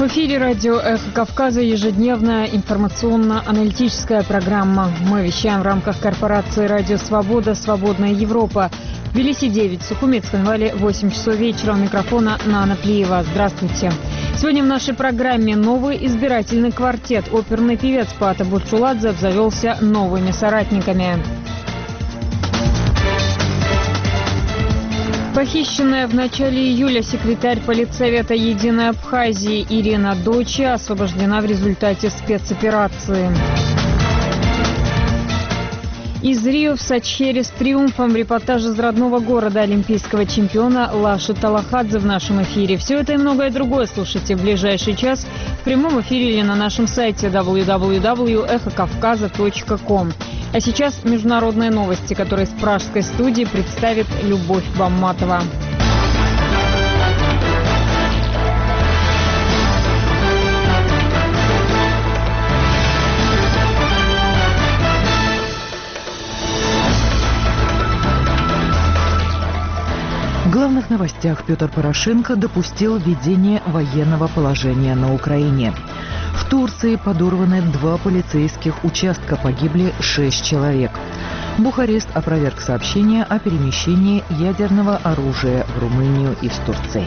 эфире радио «Эхо Кавказа» ежедневная информационно-аналитическая программа. Мы вещаем в рамках корпорации «Радио Свобода. Свободная Европа». В Тбилиси 9, в Сухумецком вале 8 часов вечера. У микрофона Нана Плиева. Здравствуйте. Сегодня в нашей программе новый избирательный квартет. Оперный певец Пата Бурчуладзе обзавелся новыми соратниками. Похищенная в начале июля секретарь политсовета Единой Абхазии Ирина Дочи освобождена в результате спецоперации. Из Рио в Сачхере с триумфом. Репортаж из родного города олимпийского чемпиона Лаши Талахадзе в нашем эфире. Все это и многое другое слушайте в ближайший час в прямом эфире или на нашем сайте www.ekhokavkaza.com. А сейчас международные новости, которые с пражской студии представит Любовь Бамматова. В главных новостях Петр Порошенко допустил введение военного положения на Украине. В Турции подорваны 2 полицейских участка, погибли 6 человек. Бухарест опроверг сообщение о перемещении ядерного оружия в Румынию из Турции.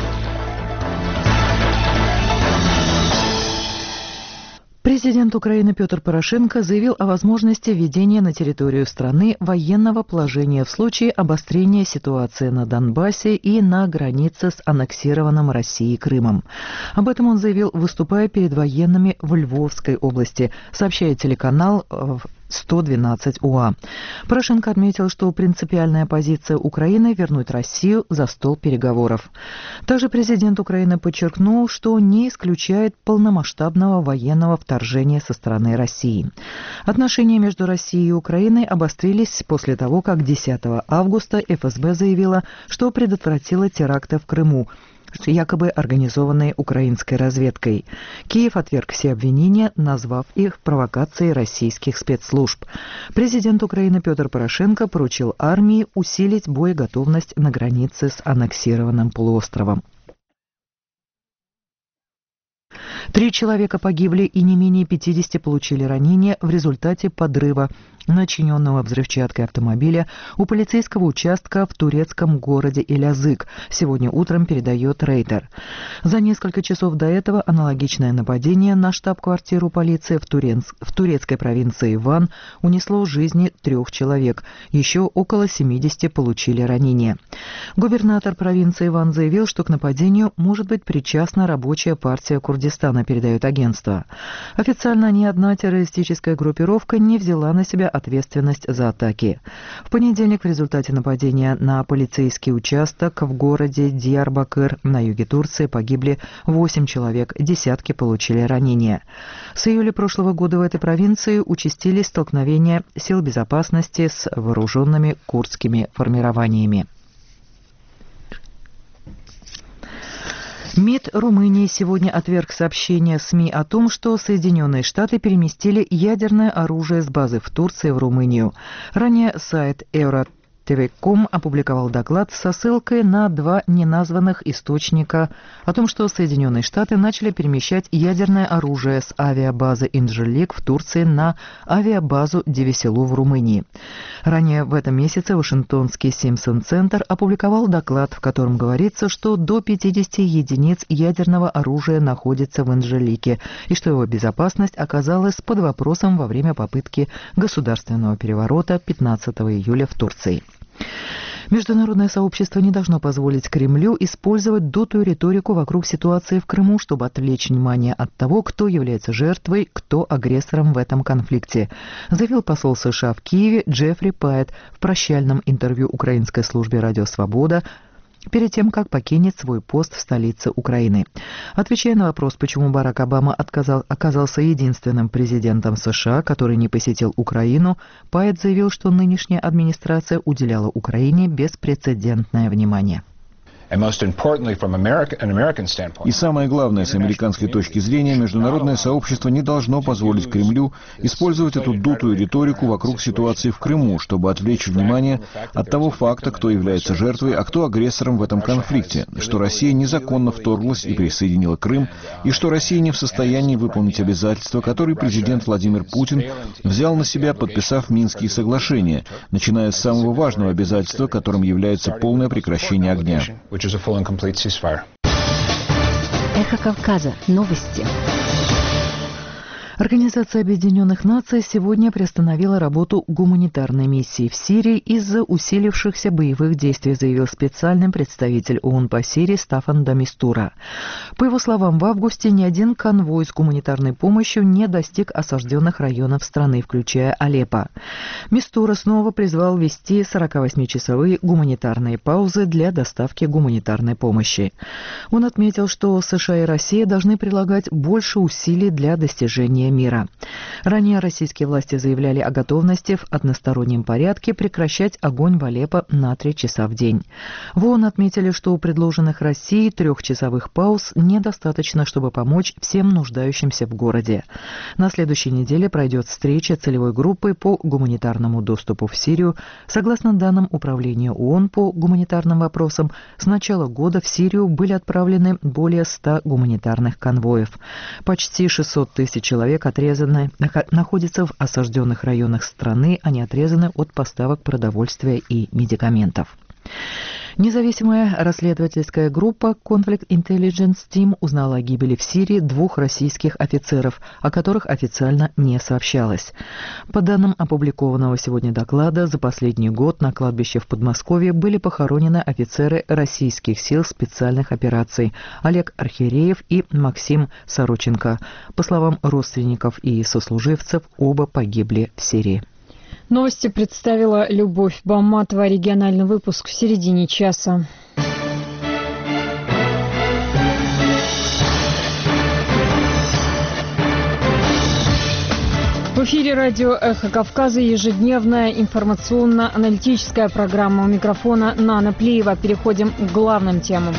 Президент Украины Петр Порошенко заявил о возможности введения на территорию страны военного положения в случае обострения ситуации на Донбассе и на границе с аннексированным Россией Крымом. Об этом он заявил, выступая перед военными в Львовской области, сообщает телеканал 112 УА. Порошенко отметил, что принципиальная позиция Украины – вернуть Россию за стол переговоров. Также президент Украины подчеркнул, что не исключает полномасштабного военного вторжения со стороны России. Отношения между Россией и Украиной обострились после того, как 10 августа ФСБ заявила, что предотвратила теракты в Крыму, якобы организованные украинской разведкой. Киев отверг все обвинения, назвав их провокацией российских спецслужб. Президент Украины Петр Порошенко поручил армии усилить боеготовность на границе с аннексированным полуостровом. 3 человека погибли и не менее 50 получили ранения в результате подрыва, начиненного взрывчаткой автомобиля у полицейского участка в турецком городе Элязык, сегодня утром передает Рейтер. За несколько часов до этого аналогичное нападение на штаб-квартиру полиции в турецкой провинции Ван унесло жизни 3 человек, еще около 70 получили ранения. Губернатор провинции Ван заявил, что к нападению может быть причастна рабочая партия Курдистана, передает агентство. Официально ни одна террористическая группировка не взяла на себя ответственность за атаки. В понедельник в результате нападения на полицейский участок в городе Диярбакыр на юге Турции погибли 8 человек, десятки получили ранения. С июля прошлого года в этой провинции участились столкновения сил безопасности с вооруженными курдскими формированиями. МИД Румынии сегодня отверг сообщение СМИ о том, что Соединенные Штаты переместили ядерное оружие с базы в Турции в Румынию. Ранее сайт Euro-TV.com опубликовал доклад со ссылкой на 2 неназванных источника о том, что Соединенные Штаты начали перемещать ядерное оружие с авиабазы Инджелик в Турции на авиабазу Девеселу в Румынии. Ранее в этом месяце Вашингтонский Симпсон-центр опубликовал доклад, в котором говорится, что до 50 единиц ядерного оружия находится в Инджелике и что его безопасность оказалась под вопросом во время попытки государственного переворота 15 июля в Турции. Международное сообщество не должно позволить Кремлю использовать дутую риторику вокруг ситуации в Крыму, чтобы отвлечь внимание от того, кто является жертвой, кто агрессором в этом конфликте, заявил посол США в Киеве Джеффри Пайет в прощальном интервью украинской службе «Радио Свобода» перед тем, как покинет свой пост в столице Украины. Отвечая на вопрос, почему Барак Обама оказался единственным президентом США, который не посетил Украину, Пайет заявил, что нынешняя администрация уделяла Украине беспрецедентное внимание. И самое главное, с американской точки зрения, международное сообщество не должно позволить Кремлю использовать эту дутую риторику вокруг ситуации в Крыму, чтобы отвлечь внимание от того факта, кто является жертвой, а кто агрессором в этом конфликте, что Россия незаконно вторглась и присоединила Крым, и что Россия не в состоянии выполнить обязательства, которые президент Владимир Путин взял на себя, подписав Минские соглашения, начиная с самого важного обязательства, которым является полное прекращение огня. Эхо Кавказа. Новости. Организация Объединенных Наций сегодня приостановила работу гуманитарной миссии в Сирии из-за усилившихся боевых действий, заявил специальный представитель ООН по Сирии Стаффан де Мистура. По его словам, в августе ни один конвой с гуманитарной помощью не достиг осажденных районов страны, включая Алеппо. Мистура снова призвал ввести 48-часовые гуманитарные паузы для доставки гуманитарной помощи. Он отметил, что США и Россия должны прилагать больше усилий для достижения мира. Ранее российские власти заявляли о готовности в одностороннем порядке прекращать огонь в Алеппо на 3 часа в день. В ООН отметили, что у предложенных Россией 3-часовых пауз недостаточно, чтобы помочь всем нуждающимся в городе. На следующей неделе пройдет встреча целевой группы по гуманитарному доступу в Сирию. Согласно данным Управления ООН по гуманитарным вопросам, с начала года в Сирию были отправлены более 100 гуманитарных конвоев. Почти 600 тысяч человек находятся в осажденных районах страны, они отрезаны от поставок продовольствия и медикаментов. Независимая расследовательская группа Conflict Intelligence Team узнала о гибели в Сирии 2 российских офицеров, о которых официально не сообщалось. По данным опубликованного сегодня доклада, за последний год на кладбище в Подмосковье были похоронены офицеры российских сил специальных операций Олег Архиреев и Максим Сороченко. По словам родственников и сослуживцев, оба погибли в Сирии. Новости представила Любовь Баматова. Региональный выпуск в середине часа. В эфире радио «Эхо Кавказа» ежедневная информационно-аналитическая программа. У микрофона Нана Плиева. Переходим к главным темам.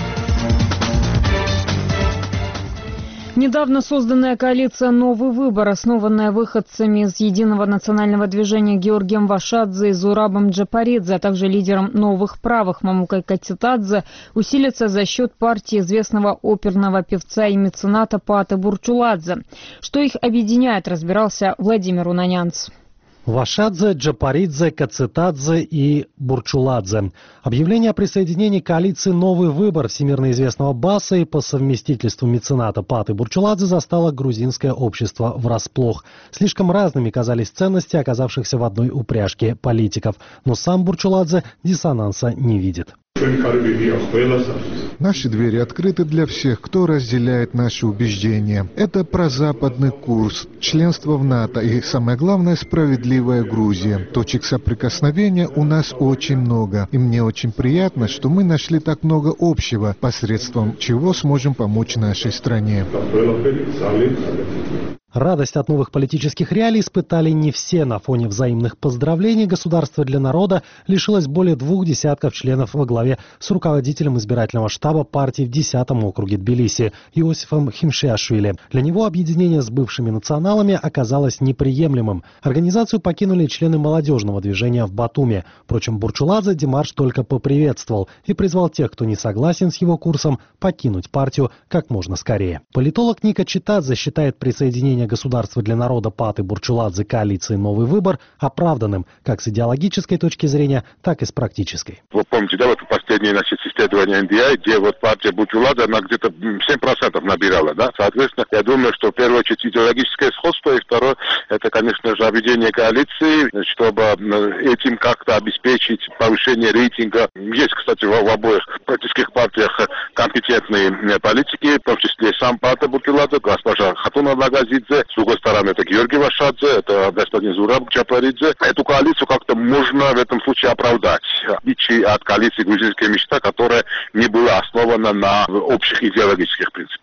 Недавно созданная коалиция «Новый выбор», основанная выходцами из Единого национального движения Георгием Вашадзе и Зурабом Джапаридзе, а также лидером «Новых правых» Мамукой Кацитадзе, усилится за счет партии известного оперного певца и мецената Паты Бурчуладзе. Что их объединяет, разбирался Владимир Унанянц. Вашадзе, Джапаридзе, Кацитадзе и Бурчуладзе. Объявление о присоединении коалиции «Новый выбор» всемирно известного баса и по совместительству мецената Паты Бурчуладзе застало грузинское общество врасплох. Слишком разными казались ценности, оказавшихся в одной упряжке политиков. Но сам Бурчуладзе диссонанса не видит. Наши двери открыты для всех, кто разделяет наши убеждения. Это прозападный курс, членство в НАТО и, самое главное, справедливая Грузия. Точек соприкосновения у нас очень много. И мне очень приятно, что мы нашли так много общего, посредством чего сможем помочь нашей стране. Радость от новых политических реалий испытали не все. На фоне взаимных поздравлений «Государство для народа» лишилось более 2 десятков членов во главе с руководителем избирательного штаба партии в 10-м округе Тбилиси Иосифом Химшиашвили. Для него объединение с бывшими националами оказалось неприемлемым. Организацию покинули члены молодежного движения в Батуми. Впрочем, Бурчуладзе демарш только поприветствовал и призвал тех, кто не согласен с его курсом, покинуть партию как можно скорее. Политолог Ника Читадзе считает присоединение «Государства для народа» Паты Бурчуладзе к коалиции «Новый выбор» оправданным как с идеологической точки зрения, так и с практической. Вы помните, да, вот последнее исследование NDI, где вот партия Бурчуладзе, она где-то 7% набирала, да? Соответственно, я думаю, что в первую очередь идеологическое сходство, и второе, это, конечно же, объединение коалиции, чтобы этим как-то обеспечить повышение рейтинга. Есть, кстати, в обоих политических партиях компетентные политики, в том числе сам Пата Бурчуладзе, госпожа Хатуна Лагазидзе. С другой стороны, это Георгий Вашадзе, это господин Зураб Джапаридзе. Эту коалицию как-то можно в этом случае оправдать. В отличие от коалиции «Грузинская мечта», которая не была основана на общих идеологических принципах.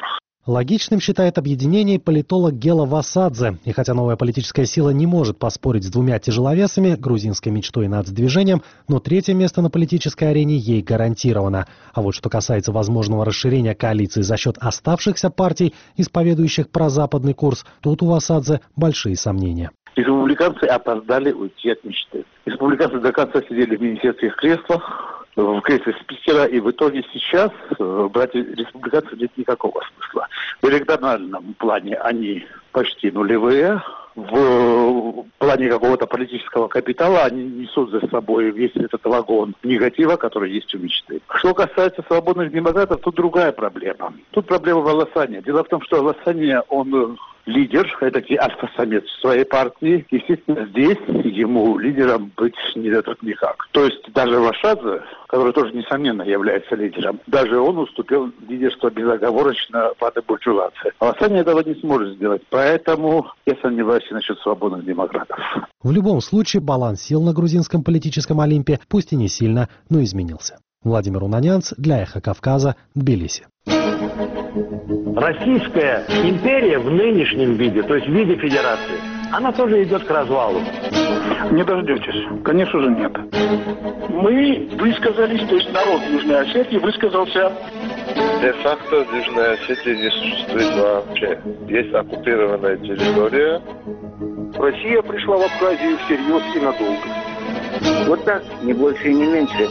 Логичным считает объединение политолог Гела Васадзе. И хотя новая политическая сила не может поспорить с двумя тяжеловесами, грузинской мечтой и нацдвижением, но третье место на политической арене ей гарантировано. А вот что касается возможного расширения коалиции за счет оставшихся партий, исповедующих прозападный курс, тут у Васадзе большие сомнения. Республиканцы опоздали уйти от мечты. Республиканцы до конца сидели в министерских креслах, в кресле спикера, и в итоге сейчас брать республиканцев нет никакого смысла. В электоральном плане они почти нулевые. В плане какого-то политического капитала они несут за собой весь этот вагон негатива, который есть у мечты. Что касается свободных демократов, тут другая проблема. Тут проблема в Аласане. Дело в том, что Аласане, он лидер, это альфа-самец своей партии. Естественно, здесь ему лидером быть не дадут никак. То есть даже Вашадзе, который тоже, несомненно, является лидером, даже он уступил лидерство безоговорочно Фате Буржуладзе. Аласане этого не сможет сделать, поэтому я сомневаюсь насчет свободных демократов. В любом случае, баланс сил на грузинском политическом Олимпе, пусть и не сильно, но изменился. Владимир Унанянц для «Эхо Кавказа», Тбилиси. Российская империя в нынешнем виде, то есть в виде федерации, она тоже идет к развалу. Не дождетесь. Конечно же, нет. Мы высказались, то есть народ Южной Осетии высказался. Де-факто в Южной Осетии не существует вообще. Есть оккупированная территория. Россия пришла в Абхазию всерьез и надолго. Вот так, не больше и не меньше.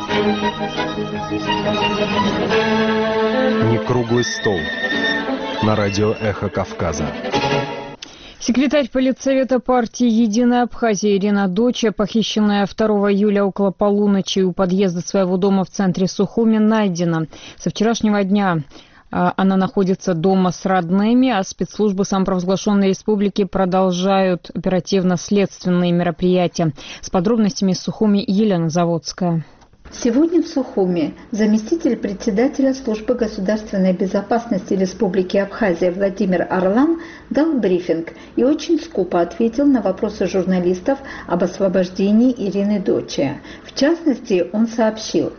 Не круглый стол. На радио «Эхо Кавказа». Секретарь политсовета партии «Единая Абхазия» Ирина Доча, похищенная 2 июля около полуночи у подъезда своего дома в центре Сухуми, найдена. Со вчерашнего дня она находится дома с родными, а спецслужбы самопровозглашенной республики продолжают оперативно-следственные мероприятия. С подробностями из Сухуми Елена Заводская. Сегодня в Сухуми заместитель председателя службы государственной безопасности Республики Абхазия Владимир Орлан дал брифинг и очень скупо ответил на вопросы журналистов об освобождении Ирины Дочи. В частности, он сообщил: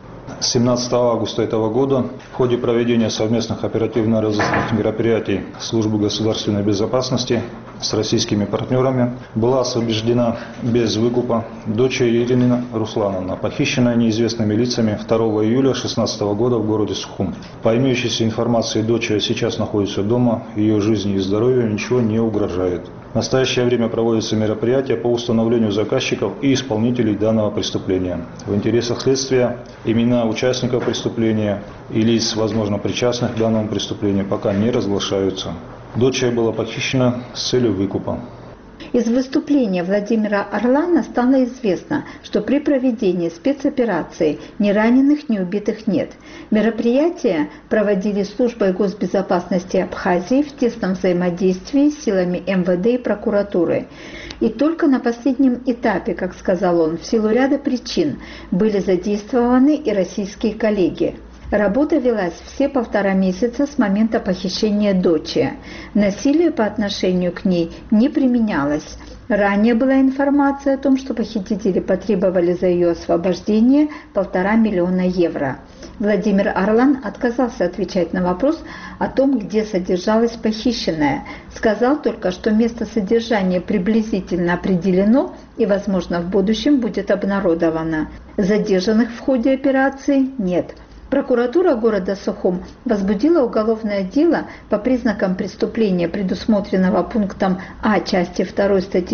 17 августа этого года в ходе проведения совместных оперативно-розыскных мероприятий Службы государственной безопасности с российскими партнерами была освобождена без выкупа дочь Ирина Руслановна, похищенная неизвестными лицами 2 июля 2016 года в городе Сухум. По имеющейся информации, дочь сейчас находится дома, ее жизни и здоровью ничего не угрожает. В настоящее время проводятся мероприятия по установлению заказчиков и исполнителей данного преступления. В интересах следствия имена участников преступления и лиц, возможно, причастных к данному преступлению, пока не разглашаются. Дочь была похищена с целью выкупа. Из выступления Владимира Орлана стало известно, что при проведении спецоперации ни раненых, ни убитых нет. Мероприятия проводили службой госбезопасности Абхазии в тесном взаимодействии с силами МВД и прокуратуры. И только на последнем этапе, как сказал он, в силу ряда причин были задействованы и российские коллеги. Работа велась все 1,5 месяца с момента похищения дочери. Насилие по отношению к ней не применялось. Ранее была информация о том, что похитители потребовали за ее освобождение 1,5 миллиона евро. Владимир Орлан отказался отвечать на вопрос о том, где содержалась похищенная. Сказал только, что место содержания приблизительно определено и, возможно, в будущем будет обнародовано. Задержанных в ходе операции нет. Прокуратура города Сухум возбудила уголовное дело по признакам преступления, предусмотренного пунктом А части 2 статьи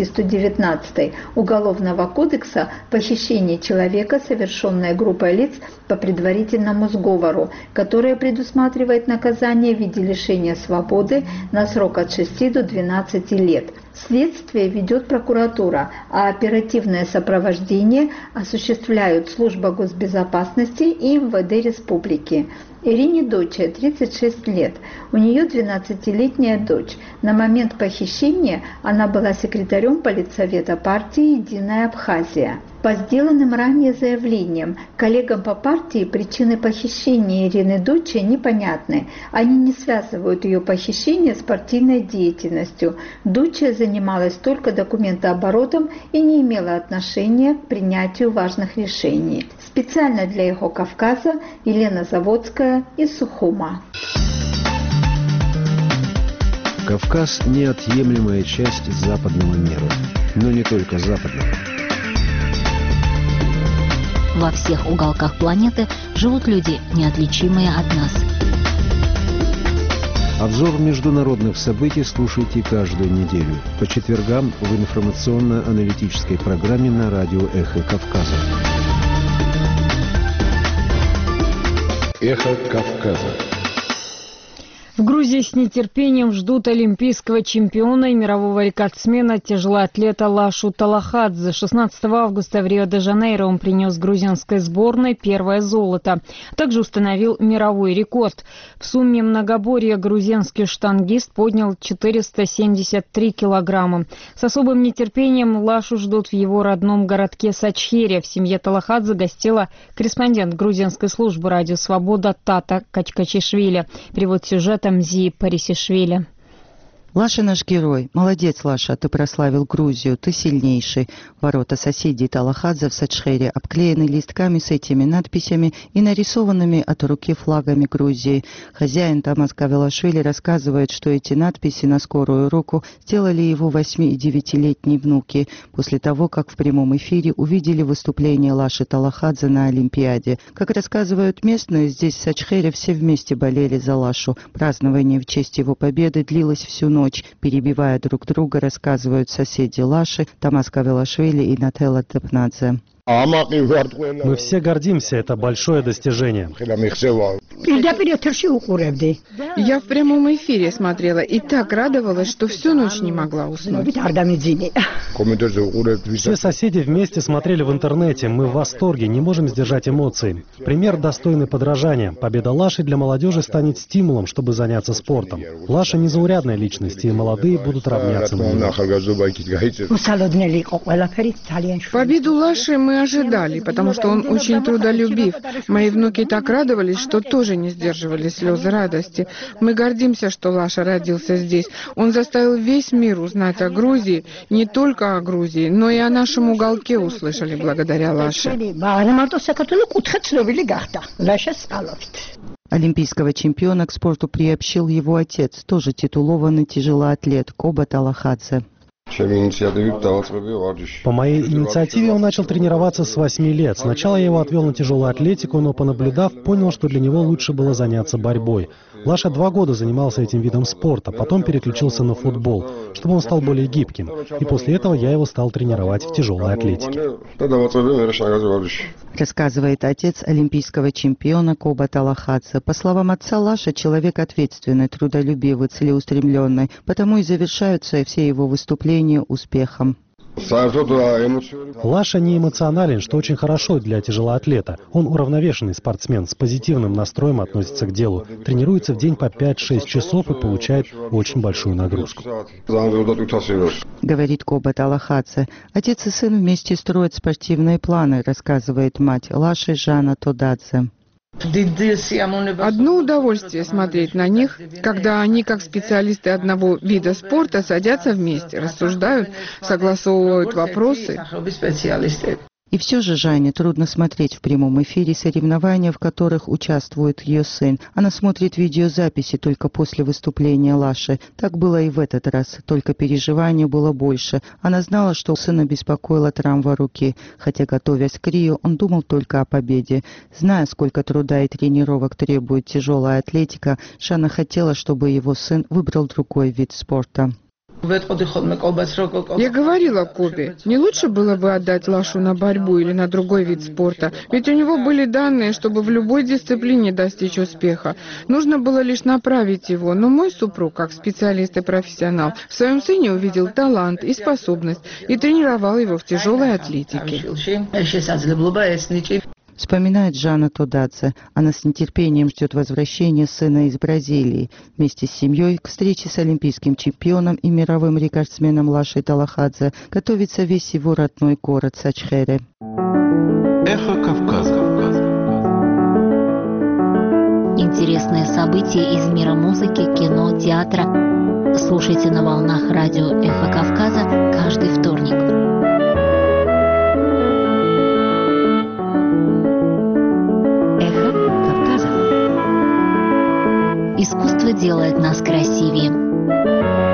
119 Уголовного кодекса «Похищение человека, совершенное группой лиц по предварительному сговору», которое предусматривает наказание в виде лишения свободы на срок от 6 до 12 лет. Следствие ведет прокуратура, а оперативное сопровождение осуществляют Служба госбезопасности и МВД республики. Ирине Доче 36 лет. У нее 12-летняя дочь. На момент похищения она была секретарем политсовета партии «Единая Абхазия». По сделанным ранее заявлениям коллегам по партии причины похищения Ирины Дочи непонятны. Они не связывают ее похищение с партийной деятельностью. Доча занималась только документооборотом и не имела отношения к принятию важных решений. Специально для «Эхо Кавказа» Елена Заводская из Сухума. Кавказ – неотъемлемая часть западного мира, но не только западного. Во всех уголках планеты живут люди, неотличимые от нас. Обзор международных событий слушайте каждую неделю по четвергам в информационно-аналитической программе на радио «Эхо Кавказа». «Эхо Кавказа». В Грузии с нетерпением ждут олимпийского чемпиона и мирового рекордсмена тяжелоатлета Лашу Талахадзе. 16 августа в Рио-де-Жанейро он принес грузинской сборной первое золото. Также установил мировой рекорд. В сумме многоборья грузинский штангист поднял 473 килограмма. С особым нетерпением Лашу ждут в его родном городке Сачхере. В семье Талахадзе гостила корреспондент грузинской службы «Радио Свобода» Тата Качкачишвили. Перевод сюжета Мзи Парисишвили. Лаша наш герой. Молодец, Лаша, ты прославил Грузию, ты сильнейший. Ворота соседей Талахадзе в Сачхере обклеены листками с этими надписями и нарисованными от руки флагами Грузии. Хозяин Тамас Кавелашвили рассказывает, что эти надписи на скорую руку сделали его 8- и 9-летние внуки после того, как в прямом эфире увидели выступление Лаши Талахадзе на Олимпиаде. Как рассказывают местные, здесь в Сачхере все вместе болели за Лашу. Празднование в честь его победы длилось всю ночь. Перебивая друг друга, рассказывают соседи Лаши Тамас Кавелашвили и Нателла Тепнадзе. Мы все гордимся, это большое достижение. Я в прямом эфире смотрела и так радовалась, что всю ночь не могла уснуть. Все соседи вместе смотрели в интернете. Мы в восторге, не можем сдержать эмоции. Пример достойный подражания. Победа Лаши для молодежи станет стимулом, чтобы заняться спортом. Лаша незаурядная личность, и молодые будут равняться на нее. Победу Лаши мы ожидали, потому что он очень трудолюбив. Мои внуки так радовались, что тоже не сдерживали слезы радости. Мы гордимся, что Лаша родился здесь. Он заставил весь мир узнать о Грузии, не только о Грузии, но и о нашем уголке услышали благодаря Лаше. Олимпийского чемпиона к спорту приобщил его отец, тоже титулованный тяжелоатлет Коба Талахадзе. По моей инициативе он начал тренироваться с 8 лет. Сначала я его отвел на тяжелую атлетику, но, понаблюдав, понял, что для него лучше было заняться борьбой. Лаша 2 года занимался этим видом спорта, потом переключился на футбол, чтобы он стал более гибким. И после этого я его стал тренировать в тяжелой атлетике. Рассказывает отец олимпийского чемпиона Коба Талахадзе. По словам отца, Лаша человек ответственный, трудолюбивый, целеустремленный, потому и завершаются все его выступления успехом. Лаша не эмоционален, что очень хорошо для тяжелоатлета. Он уравновешенный спортсмен, с позитивным настроем относится к делу. Тренируется в день по 5-6 часов и получает очень большую нагрузку. Говорит Коба Талахадзе. Отец и сын вместе строят спортивные планы, рассказывает мать Лаши Жанна Тодадзе. Одно удовольствие смотреть на них, когда они, как специалисты одного вида спорта, садятся вместе, рассуждают, согласовывают вопросы. И все же Жанне трудно смотреть в прямом эфире соревнования, в которых участвует ее сын. Она смотрит видеозаписи только после выступления Лаши. Так было и в этот раз, только переживания было больше. Она знала, что сына беспокоила травма руки, хотя, готовясь к Рио, он думал только о победе. Зная, сколько труда и тренировок требует тяжелая атлетика, Жанна хотела, чтобы его сын выбрал другой вид спорта. Я говорила Кобе, не лучше было бы отдать Лашу на борьбу или на другой вид спорта, ведь у него были данные, чтобы в любой дисциплине достичь успеха. Нужно было лишь направить его, но мой супруг, как специалист и профессионал, в своем сыне увидел талант и способность и тренировал его в тяжелой атлетике. Вспоминает Жанна Тодадзе. Она с нетерпением ждет возвращения сына из Бразилии. Вместе с семьей к встрече с олимпийским чемпионом и мировым рекордсменом Лашей Талахадзе готовится весь его родной город Сачхере. Эхо Кавказа. Интересные события из мира музыки, кино, театра. Слушайте на волнах радио «Эхо Кавказа» каждый вторник. Искусство делает нас красивее.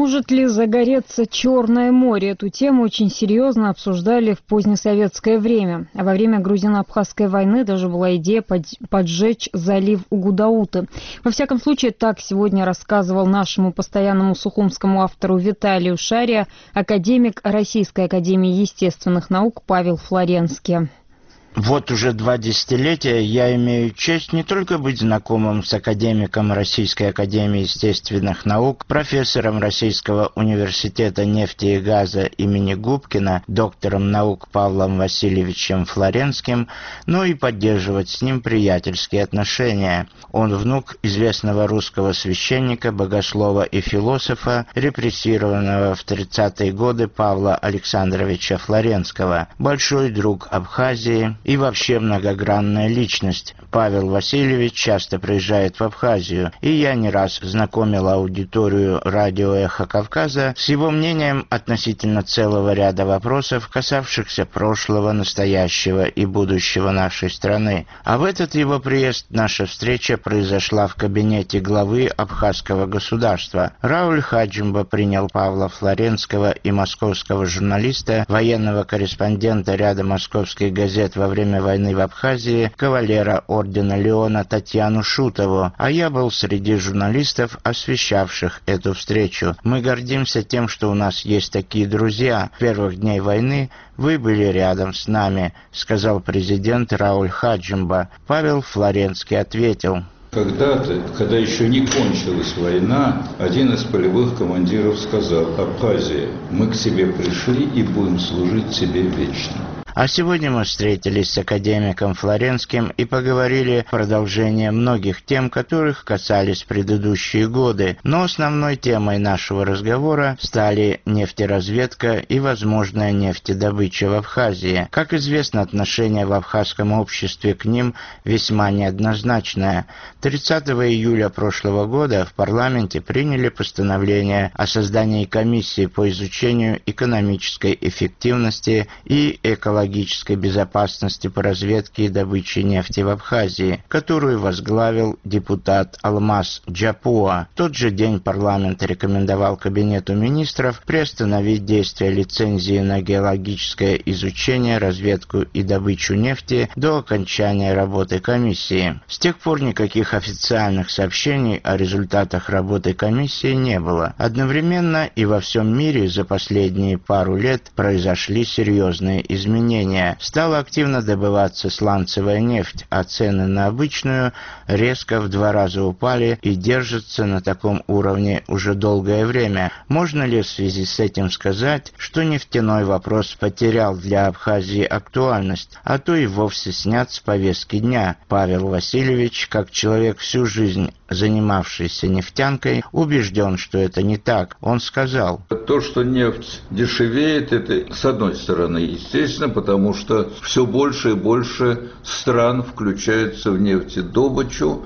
Может ли загореться Черное море? Эту тему очень серьезно обсуждали в позднесоветское время. А во время грузино-абхазской войны даже была идея поджечь залив Угудауты. Во всяком случае, так сегодня рассказывал нашему постоянному сухумскому автору Виталию Шария академик Российской академии естественных наук Павел Флоренский. Вот уже 2 десятилетия я имею честь не только быть знакомым с академиком Российской академии естественных наук, профессором Российского университета нефти и газа имени Губкина, доктором наук Павлом Васильевичем Флоренским, но и поддерживать с ним приятельские отношения. Он внук известного русского священника, богослова и философа, репрессированного в 30-е годы Павла Александровича Флоренского, большой друг Абхазии и вообще многогранная личность. Павел Васильевич часто приезжает в Абхазию, и я не раз знакомил аудиторию радио «Эхо Кавказа» с его мнением относительно целого ряда вопросов, касавшихся прошлого, настоящего и будущего нашей страны. А в этот его приезд наша встреча произошла в кабинете главы Абхазского государства. Рауль Хаджимба принял Павла Флоренского и московского журналиста, военного корреспондента ряда московских газет во время войны в Абхазии, кавалера ордена Леона Татьяну Шутову, а я был среди журналистов, освещавших эту встречу. Мы гордимся тем, что у нас есть такие друзья. С первых дней войны вы были рядом с нами, сказал президент Рауль Хаджимба. Павел Флоренский ответил: когда-то, когда еще не кончилась война, один из полевых командиров сказал: «Абхазия, мы к тебе пришли и будем служить тебе вечно». А сегодня мы встретились с академиком Флоренским и поговорили о продолжении многих тем, которых касались предыдущие годы. Но основной темой нашего разговора стали нефтеразведка и возможная нефтедобыча в Абхазии. Как известно, отношение в абхазском обществе к ним весьма неоднозначное. 30 июля прошлого года в парламенте приняли постановление о создании комиссии по изучению экономической эффективности и экологической безопасности по разведке и добыче нефти в Абхазии, которую возглавил депутат Алмаз Джапуа. В тот же день парламент рекомендовал Кабинету министров приостановить действие лицензии на геологическое изучение, разведку и добычу нефти до окончания работы комиссии. С тех пор никаких официальных сообщений о результатах работы комиссии не было. Одновременно и во всем мире за последние пару лет произошли серьезные изменения. Стала активно добываться сланцевая нефть, а цены на обычную резко в 2 раза упали и держатся на таком уровне уже долгое время. Можно ли в связи с этим сказать, что нефтяной вопрос потерял для Абхазии актуальность, а то и вовсе снят с повестки дня? Павел Васильевич, как человек всю жизнь занимавшийся нефтянкой, убежден, что это не так. Он сказал: то, что нефть дешевеет, это с одной стороны естественно, потому что все больше и больше стран включаются в нефтедобычу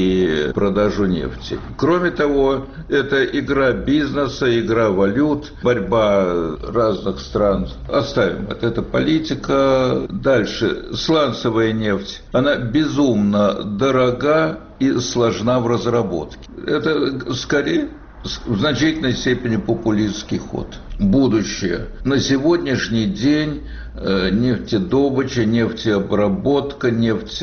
и продажу нефти. Кроме того, это игра бизнеса, игра валют, борьба разных стран. Оставим это политика. Дальше. Сланцевая нефть, она безумно дорога и сложна в разработке. Это скорее в значительной степени популистский ход. Будущее. На сегодняшний день нефтедобыча, нефтеобработка,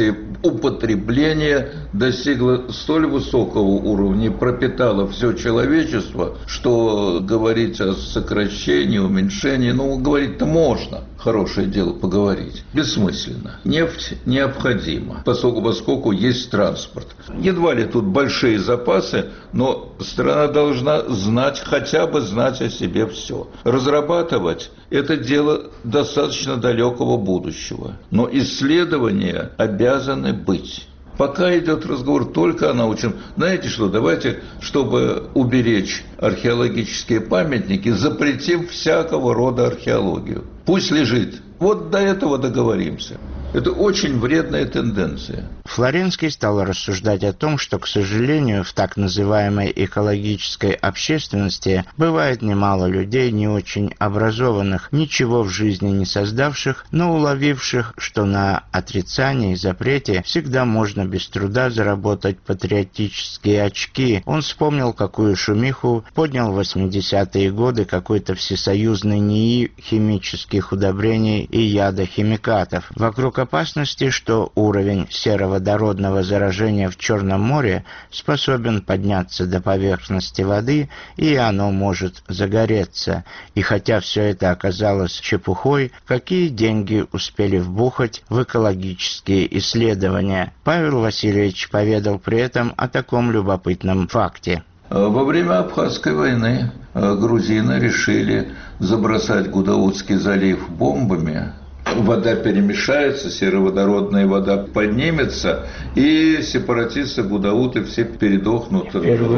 нефтеупотребление достигло столь высокого уровня, пропитало все человечество, что говорить о сокращении, уменьшении, говорить-то можно. Хорошее дело поговорить. Бессмысленно. Нефть необходима, поскольку есть транспорт. Едва ли тут большие запасы, но страна должна знать, хотя бы знать о себе все. Разрабатывать – это дело достаточно далекого будущего. Но исследования обязаны быть. Пока идет разговор только о научном. Знаете что, давайте, чтобы уберечь археологические памятники, запретим всякого рода археологию. Пусть лежит. Вот до этого договоримся. Это очень вредная тенденция. Флоренский стал рассуждать о том, что, к сожалению, в так называемой экологической общественности бывает немало людей не очень образованных, ничего в жизни не создавших, но уловивших, что на отрицании и запрете всегда можно без труда заработать патриотические очки. Он вспомнил, какую шумиху поднял в 80-е годы какой-то всесоюзный НИИ химических удобрений и ядохимикатов. Вокруг опасности, что уровень сероводородного заражения в Черном море способен подняться до поверхности воды, и оно может загореться. И хотя все это оказалось чепухой, какие деньги успели вбухать в экологические исследования? Павел Васильевич поведал при этом о таком любопытном факте. Во время Абхазской войны грузины решили забросать Гудаутский залив бомбами. Вода перемешается, сероводородная вода поднимется, и сепаратисты Гудауты все передохнут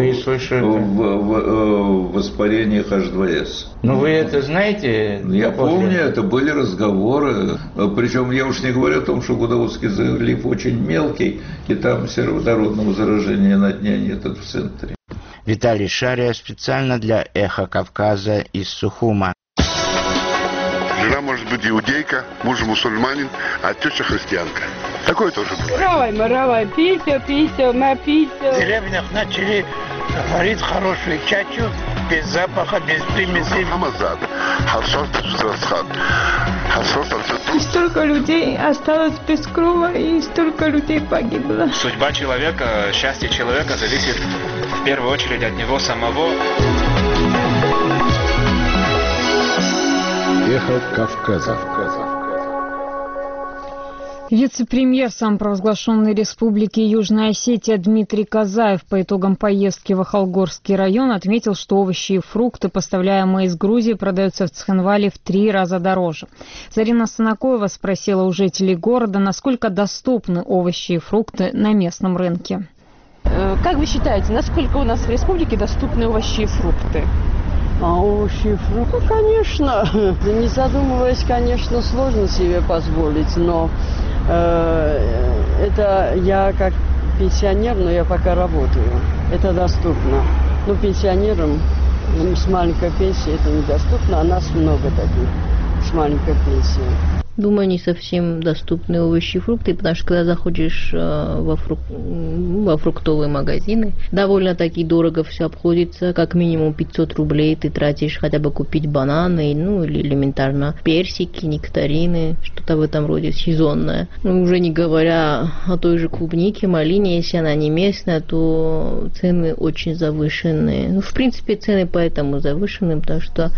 в воспалениях H2S. Ну вы это знаете? Я помню, это были разговоры. Причем я уж не говорю о том, что Гудаутский залив очень мелкий, и там сероводородного заражения на дне нет в центре. Виталий Шария специально для «Эхо Кавказа» из Сухума. Жена может быть иудейка, муж мусульманин, а теща христианка. Такое тоже бывает. Равай, пися, на пися. В деревнях начали варить хорошую чачу, без запаха, без примесей. Столько людей осталось без крова, и столько людей погибло. Судьба человека, счастье человека зависит в первую очередь от него самого. Эхо Кавказа. Вице-премьер самопровозглашенной республики Южная Осетия Дмитрий Казаев по итогам поездки в Ахалгорский район отметил, что овощи и фрукты, поставляемые из Грузии, продаются в Цхинвале в 3 раза дороже. Зарина Санакоева спросила у жителей города, насколько доступны овощи и фрукты на местном рынке. Как вы считаете, насколько у нас в республике доступны овощи и фрукты? Овощи и фрукты, конечно. Не задумываясь, конечно, сложно себе позволить, но это я как пенсионер, но я пока работаю. Это доступно. Но пенсионерам с маленькой пенсией это недоступно, а нас много таких с маленькой пенсией. Думаю, не совсем доступны овощи и фрукты, потому что когда заходишь во фруктовые магазины, довольно-таки дорого все обходится, как минимум 500 рублей ты тратишь хотя бы купить бананы, ну или элементарно персики, нектарины, что-то в этом роде сезонное. Ну, уже не говоря о той же клубнике, малине, если она не местная, то цены очень завышенные. Ну, в принципе, цены поэтому завышены, потому что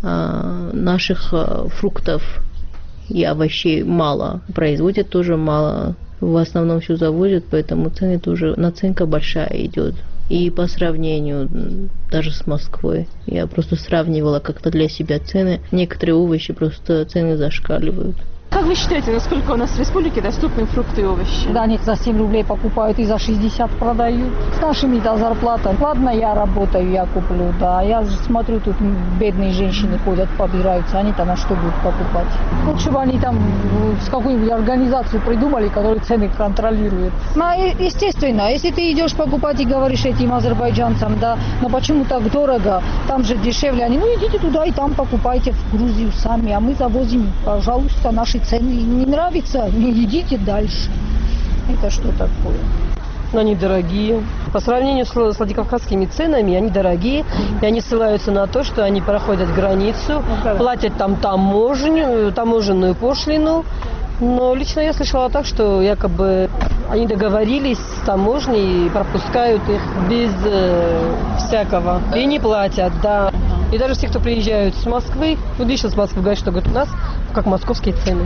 наших фруктов и овощей мало, производят тоже мало, в основном все завозят, поэтому цены тоже, наценка большая идет. И по сравнению даже с Москвой, я просто сравнивала как-то для себя цены, некоторые овощи просто цены зашкаливают. Как вы считаете, насколько у нас в республике доступны фрукты и овощи? Да, они за 7 рублей покупают и за 60 продают. С нашими-то зарплата. Ладно, я работаю, я куплю, да. Я смотрю, тут бедные женщины ходят, побираются. Они-то на что будут покупать? Лучше бы они там с какую-нибудь организацию придумали, которая цены контролирует. Ну, естественно, если ты идешь покупать и говоришь этим азербайджанцам, да, но почему так дорого, там же дешевле. Они, ну идите туда и там покупайте в Грузию сами, а мы завозим, пожалуйста, наши цены. Не нравится, не идите дальше. Это что такое? Но они дорогие. По сравнению с владикавказскими ценами, они дорогие. И они ссылаются на то, что они проходят границу, платят там таможенную пошлину. Но лично я слышала так, что якобы они договорились с таможней и пропускают их без всякого. И не платят, да. И даже все, кто приезжают с Москвы, вот еще с Москвы говорят, что говорят, у нас как московские цены.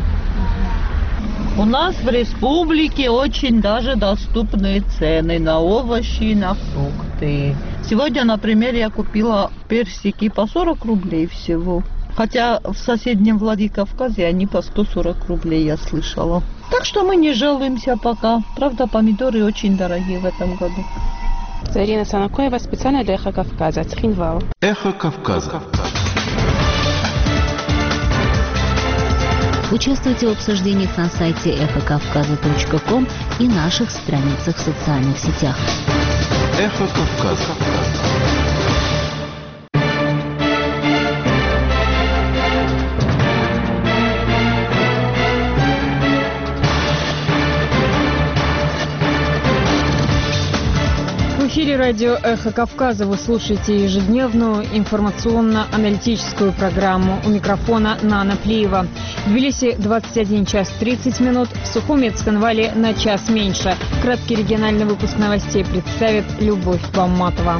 У нас в республике очень даже доступные цены на овощи и на фрукты. Сегодня, например, я купила персики по 40 рублей всего. Хотя в соседнем Владикавказе они по 140 рублей, я слышала. Так что мы не жалуемся пока. Правда, помидоры очень дорогие в этом году. Зарина Санакоева специально для «Эхо Кавказа», Цхинвал. Эхо Кавказа. Участвуйте в обсуждениях на сайте эхокавказа.ком и наших страницах в социальных сетях. Эхо Кавказа. В эфире радио «Эхо Кавказа» вы слушаете ежедневную информационно-аналитическую программу. У микрофона Нана Плиева. В Тбилиси 21 час 30 минут, в Сухуме, Цхинвале на час меньше. Краткий региональный выпуск новостей представит Любовь Бамматова.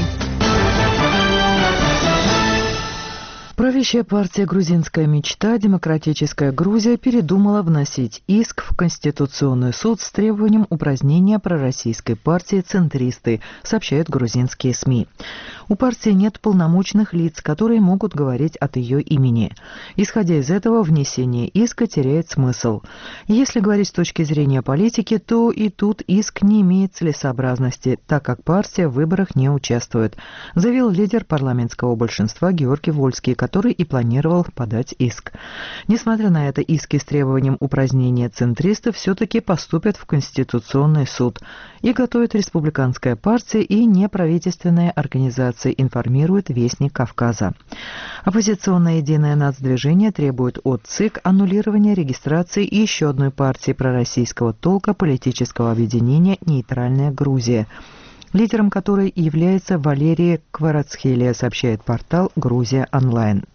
Правящая партия «Грузинская мечта» «Демократическая Грузия» передумала вносить иск в Конституционный суд с требованием упразднения пророссийской партии «Центристы», сообщают грузинские СМИ. У партии нет полномочных лиц, которые могут говорить от ее имени. Исходя из этого, внесение иска теряет смысл. Если говорить с точки зрения политики, то и тут иск не имеет целесообразности, так как партия в выборах не участвует, заявил лидер парламентского большинства Георгий Вольский, который и планировал подать иск. Несмотря на это, иски с требованием упразднения центристов все-таки поступят в Конституционный суд. И готовит республиканская партия и неправительственные организации, информирует Вестник Кавказа. Оппозиционное единое нацдвижение требует от ЦИК аннулирования регистрации еще одной партии пророссийского толка политического объединения «Нейтральная Грузия», лидером которой является Валерий Кварацхелия, сообщает портал «Грузия онлайн».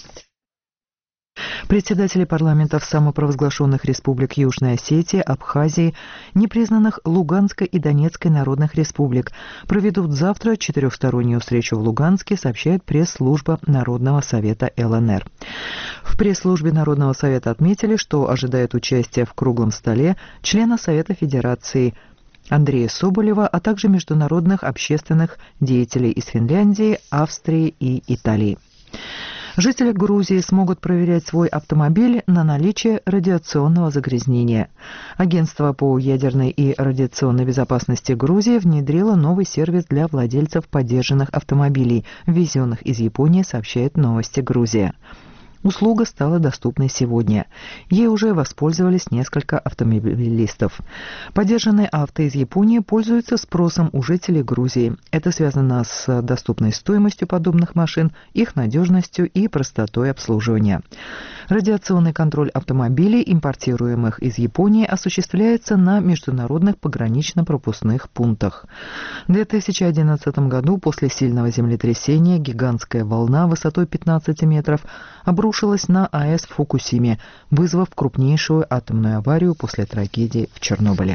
Председатели парламентов самопровозглашенных республик Южной Осетии, Абхазии, непризнанных Луганской и Донецкой народных республик проведут завтра четырехстороннюю встречу в Луганске, сообщает пресс-служба Народного совета ЛНР. В пресс-службе Народного совета отметили, что ожидает участия в круглом столе члена Совета Федерации Андрея Соболева, а также международных общественных деятелей из Финляндии, Австрии и Италии. Жители Грузии смогут проверять свой автомобиль на наличие радиационного загрязнения. Агентство по ядерной и радиационной безопасности Грузии внедрило новый сервис для владельцев подержанных автомобилей, ввезенных из Японии, сообщает Новости Грузия. Услуга стала доступной сегодня. Ей уже воспользовались несколько автомобилистов. Подержанные авто из Японии пользуются спросом у жителей Грузии. Это связано с доступной стоимостью подобных машин, их надежностью и простотой обслуживания. Радиационный контроль автомобилей, импортируемых из Японии, осуществляется на международных погранично-пропускных пунктах. В 2011 году после сильного землетрясения гигантская волна высотой 15 метров обрушилась на АЭС в Фукусиме, вызвав крупнейшую атомную аварию после трагедии в Чернобыле.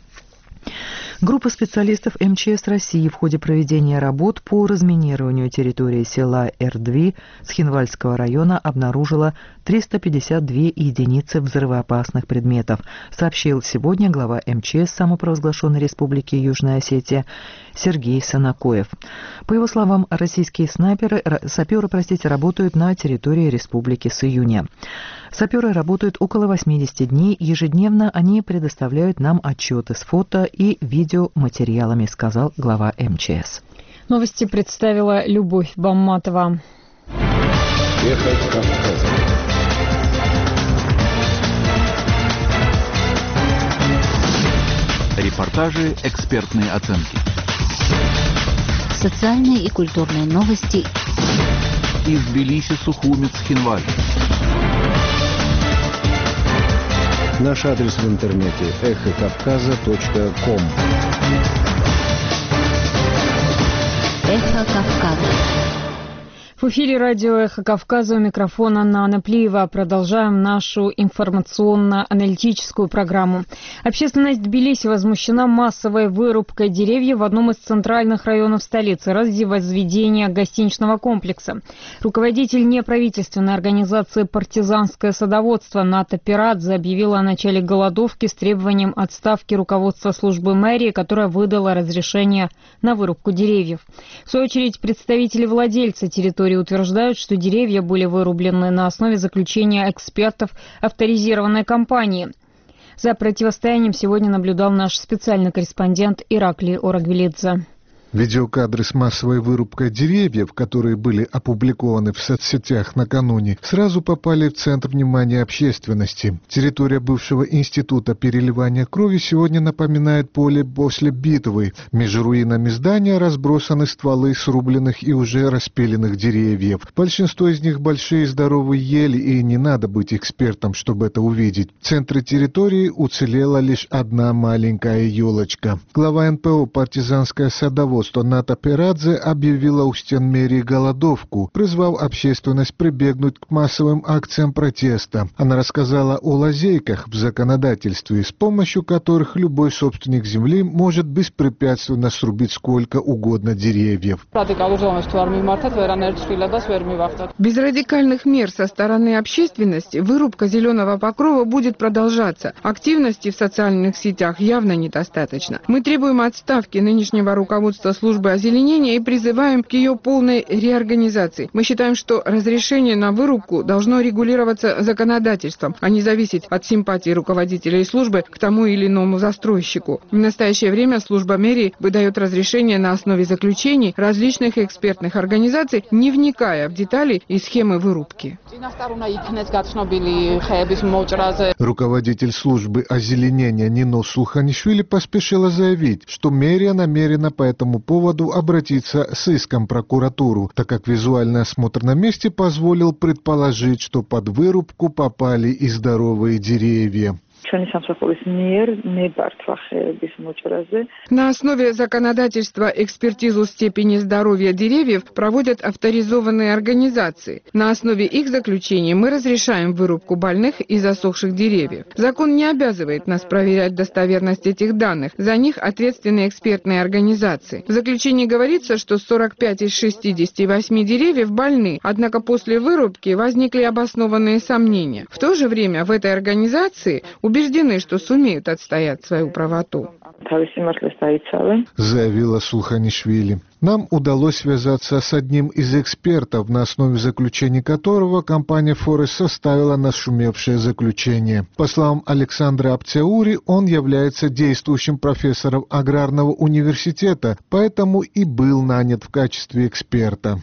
Группа специалистов МЧС России в ходе проведения работ по разминированию территории села Эрдви Цхинвальского района обнаружила 352 единицы взрывоопасных предметов, сообщил сегодня глава МЧС самопровозглашенной Республики Южная Осетия Сергей Санакоев. По его словам, российские саперы работают на территории республики с июня. Саперы работают около 80 дней. Ежедневно они предоставляют нам отчеты с фото и видеоматериалами, сказал глава МЧС. Новости представила Любовь Бамматова. Эхо Кавказа. Репортажи, экспертные оценки. Социальные и культурные новости. Из Тбилиси, Сухуми, Цхинвале. Наш адрес в интернете эхокавказа.ком. Эхо Кавказа. В эфире радио «Эхо Кавказа», у микрофона Нана Плиева. Продолжаем нашу информационно-аналитическую программу. Общественность Тбилиси возмущена массовой вырубкой деревьев в одном из центральных районов столицы ради возведения гостиничного комплекса. Руководитель неправительственной организации «Партизанское садоводство» Ната Пирадзе объявила о начале голодовки с требованием отставки руководства службы мэрии, которая выдала разрешение на вырубку деревьев. В свою очередь, представители владельца территории утверждают, что деревья были вырублены на основе заключения экспертов авторизированной компании. За противостоянием сегодня наблюдал наш специальный корреспондент Ираклий Орагвелидзе. Видеокадры с массовой вырубкой деревьев, которые были опубликованы в соцсетях накануне, сразу попали в центр внимания общественности. Территория бывшего института переливания крови сегодня напоминает поле после битвы. Между руинами здания разбросаны стволы срубленных и уже распиленных деревьев. Большинство из них большие здоровые ели, и не надо быть экспертом, чтобы это увидеть. В центре территории уцелела лишь одна маленькая елочка. Глава НПО «Партизанское садоводство» Ната Перадзе объявила у стен мэрии голодовку, призвав общественность прибегнуть к массовым акциям протеста. Она рассказала о лазейках в законодательстве, с помощью которых любой собственник земли может беспрепятственно срубить сколько угодно деревьев. Без радикальных мер со стороны общественности вырубка зеленого покрова будет продолжаться. Активности в социальных сетях явно недостаточно. Мы требуем отставки нынешнего руководства службы озеленения и призываем к ее полной реорганизации. Мы считаем, что разрешение на вырубку должно регулироваться законодательством, а не зависеть от симпатии руководителей службы к тому или иному застройщику. В настоящее время служба мэрии выдает разрешение на основе заключений различных экспертных организаций, не вникая в детали и схемы вырубки. Руководитель службы озеленения Нино Сулханишвили поспешила заявить, что мэрия намерена по этому поводу обратиться с иском в прокуратуру, так как визуальный осмотр на месте позволил предположить, что под вырубку попали и здоровые деревья. На основе законодательства экспертизу степени здоровья деревьев проводят авторизованные организации. На основе их заключений мы разрешаем вырубку больных и засохших деревьев. Закон не обязывает нас проверять достоверность этих данных. За них ответственны экспертные организации. В заключении говорится, что 45 из 68 деревьев больны, однако после вырубки возникли обоснованные сомнения. В то же время в этой организации убеждены, что сумеют отстоять свою правоту. Заявила Сулханишвили. Нам удалось связаться с одним из экспертов, на основе заключений которого компания Форест составила нашумевшее заключение. По словам Александра Апцеури, он является действующим профессором аграрного университета, поэтому и был нанят в качестве эксперта.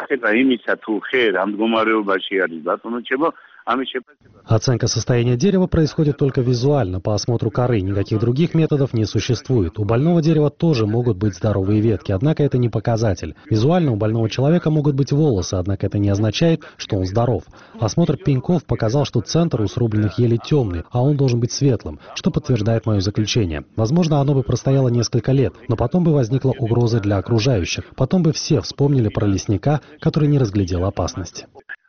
Оценка состояния дерева происходит только визуально, по осмотру коры. Никаких других методов не существует. У больного дерева тоже могут быть здоровые ветки, однако это не показатель. Визуально у больного человека могут быть волосы, однако это не означает, что он здоров. Осмотр пеньков показал, что центр у срубленных елей темный, а он должен быть светлым, что подтверждает мое заключение. Возможно, оно бы простояло несколько лет, но потом бы возникла угроза для окружающих. Потом бы все вспомнили про лесника, который не разглядел опасность.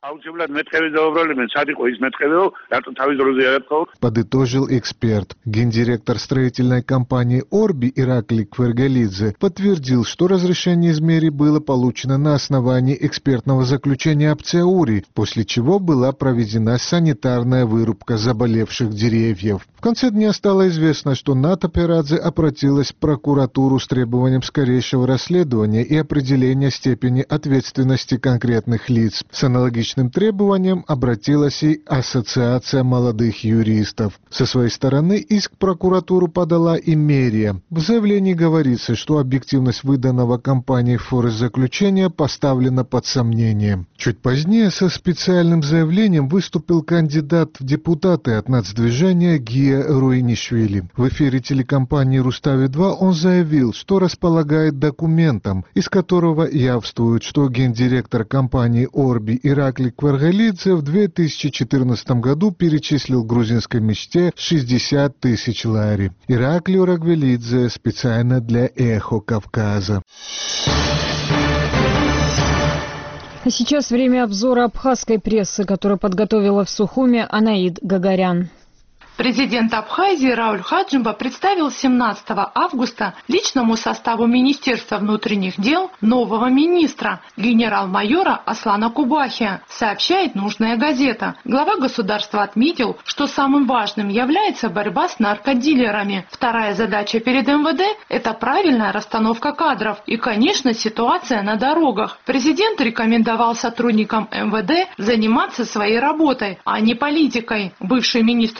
Подытожил эксперт. Гендиректор строительной компании «Орби» Иракли Квергелидзе подтвердил, что разрешение из мэрии было получено на основании экспертного заключения Апцеури, после чего была проведена санитарная вырубка заболевших деревьев. В конце дня стало известно, что Ната Перадзе обратилась в прокуратуру с требованием скорейшего расследования и определения степени ответственности конкретных лиц. С аналогичным требованием обратилась и Ассоциация молодых юристов. Со своей стороны иск в прокуратуру подала и мэрия. В заявлении говорится, что объективность выданного компанией Форест заключения поставлена под сомнение. Чуть позднее со специальным заявлением выступил кандидат в депутаты от нацдвижения Гия Руинишвили. В эфире телекомпании «Рустави-2» он заявил, что располагает документом, из которого явствует, что гендиректор компании «Орби» Иракли Квергелидзе в 2014 году перечислил грузинской мечте 60 тысяч лари. Иракли Квергелидзе специально для «Эхо Кавказа». А сейчас время обзора абхазской прессы, которую подготовила в Сухуме Анаид Гагарян. Президент Абхазии Рауль Хаджимба представил 17 августа личному составу Министерства внутренних дел нового министра, генерал-майора Аслана Кубахия, сообщает нужная газета. Глава государства отметил, что самым важным является борьба с наркодилерами. Вторая задача перед МВД – это правильная расстановка кадров и, конечно, ситуация на дорогах. Президент рекомендовал сотрудникам МВД заниматься своей работой, а не политикой. Бывший министр внутренних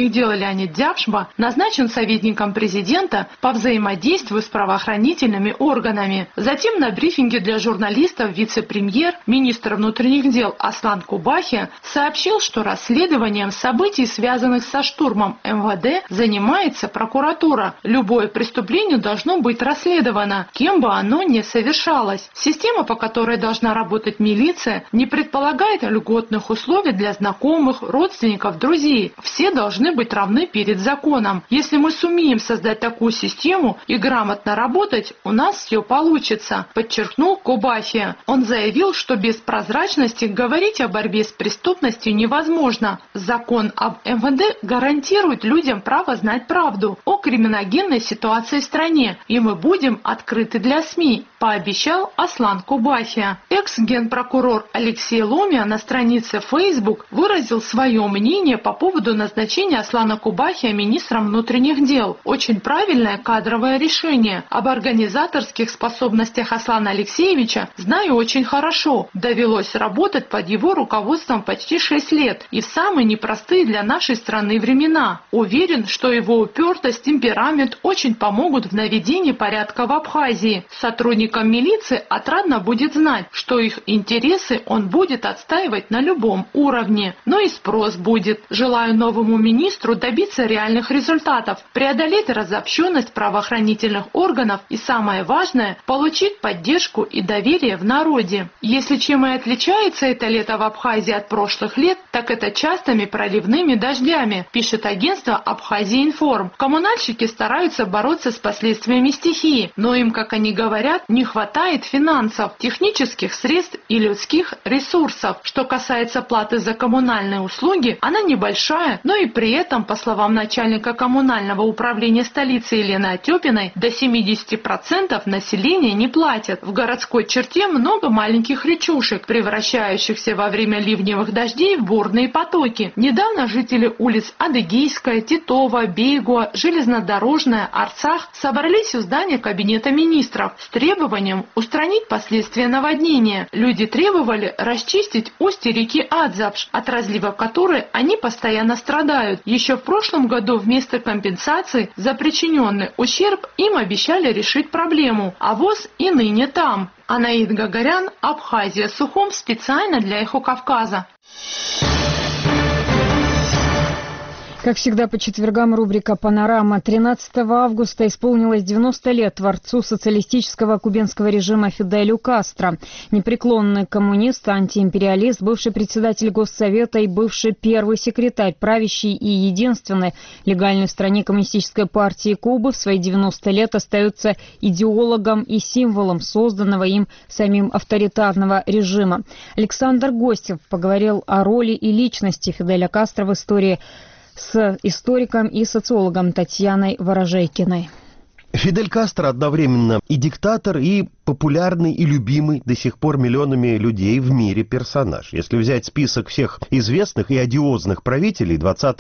внутренних дел Леонид Дябшба назначен советником президента по взаимодействию с правоохранительными органами. Затем на брифинге для журналистов вице-премьер, министр внутренних дел Аслан Кубахи сообщил, что расследованием событий, связанных со штурмом МВД, занимается прокуратура. Любое преступление должно быть расследовано, кем бы оно ни совершалось. Система, по которой должна работать милиция, не предполагает льготных условий для знакомых, родственников, друзей. Все должны быть равны перед законом. Если мы сумеем создать такую систему и грамотно работать, у нас все получится, подчеркнул Кубахи. Он заявил, что без прозрачности говорить о борьбе с преступностью невозможно. Закон об МВД гарантирует людям право знать правду о криминогенной ситуации в стране, и мы будем открыты для СМИ, пообещал Аслан Кубахи. Экс-генпрокурор Алексей Ломия на странице Facebook выразил свое мнение по поводу назначения Аслана Кубахи министром внутренних дел. Очень правильное кадровое решение. Об организаторских способностях Аслана Алексеевича знаю очень хорошо. Довелось работать под его руководством почти 6 лет и в самые непростые для нашей страны времена. Уверен, что его упертость, темперамент очень помогут в наведении порядка в Абхазии. Сотрудникам милиции отрадно будет знать, что их интересы он будет отстаивать на любом уровне. Но и спрос будет. Желаю новому министру добиться реальных результатов, преодолеть разобщенность правоохранительных органов и, самое важное, получить поддержку и доверие в народе. Если чем и отличается это лето в Абхазии от прошлых лет, так это частыми проливными дождями, пишет агентство Абхазия-Информ. Коммунальщики стараются бороться с последствиями стихии, но им, как они говорят, не хватает финансов, технических средств и людских ресурсов. Что касается платы за коммунальные услуги, она небольшая, но и при этом, по словам начальника коммунального управления столицы Елены Отепиной, до 70% населения не платят. В городской черте много маленьких речушек, превращающихся во время ливневых дождей в бурные потоки. Недавно жители улиц Адыгейская, Титова, Бейгуа, Железнодорожная, Арцах собрались у здания Кабинета министров с требованием устранить последствия наводнения. Люди требовали расчистить устье реки Адзапш, от разлива которой они постоянно страдают. Еще в прошлом году вместо компенсации за причиненный ущерб им обещали решить проблему, а ВОЗ и ныне там. Анаид Гагарян, Абхазия, Сухум, специально для Эхо Кавказа. Как всегда, по четвергам рубрика «Панорама». 13 августа исполнилось 90 лет творцу социалистического кубинского режима Фиделю Кастро. Непреклонный коммунист, антиимпериалист, бывший председатель Госсовета и бывший первый секретарь правящей и единственной легальной в стране коммунистической партии Кубы в свои 90 лет остается идеологом и символом созданного им самим авторитарного режима. Александр Гостев поговорил о роли и личности Фиделя Кастро в истории с историком и социологом Татьяной Ворожейкиной. Фидель Кастро одновременно и диктатор, и популярный и любимый до сих пор миллионами людей в мире персонаж. Если взять список всех известных и одиозных правителей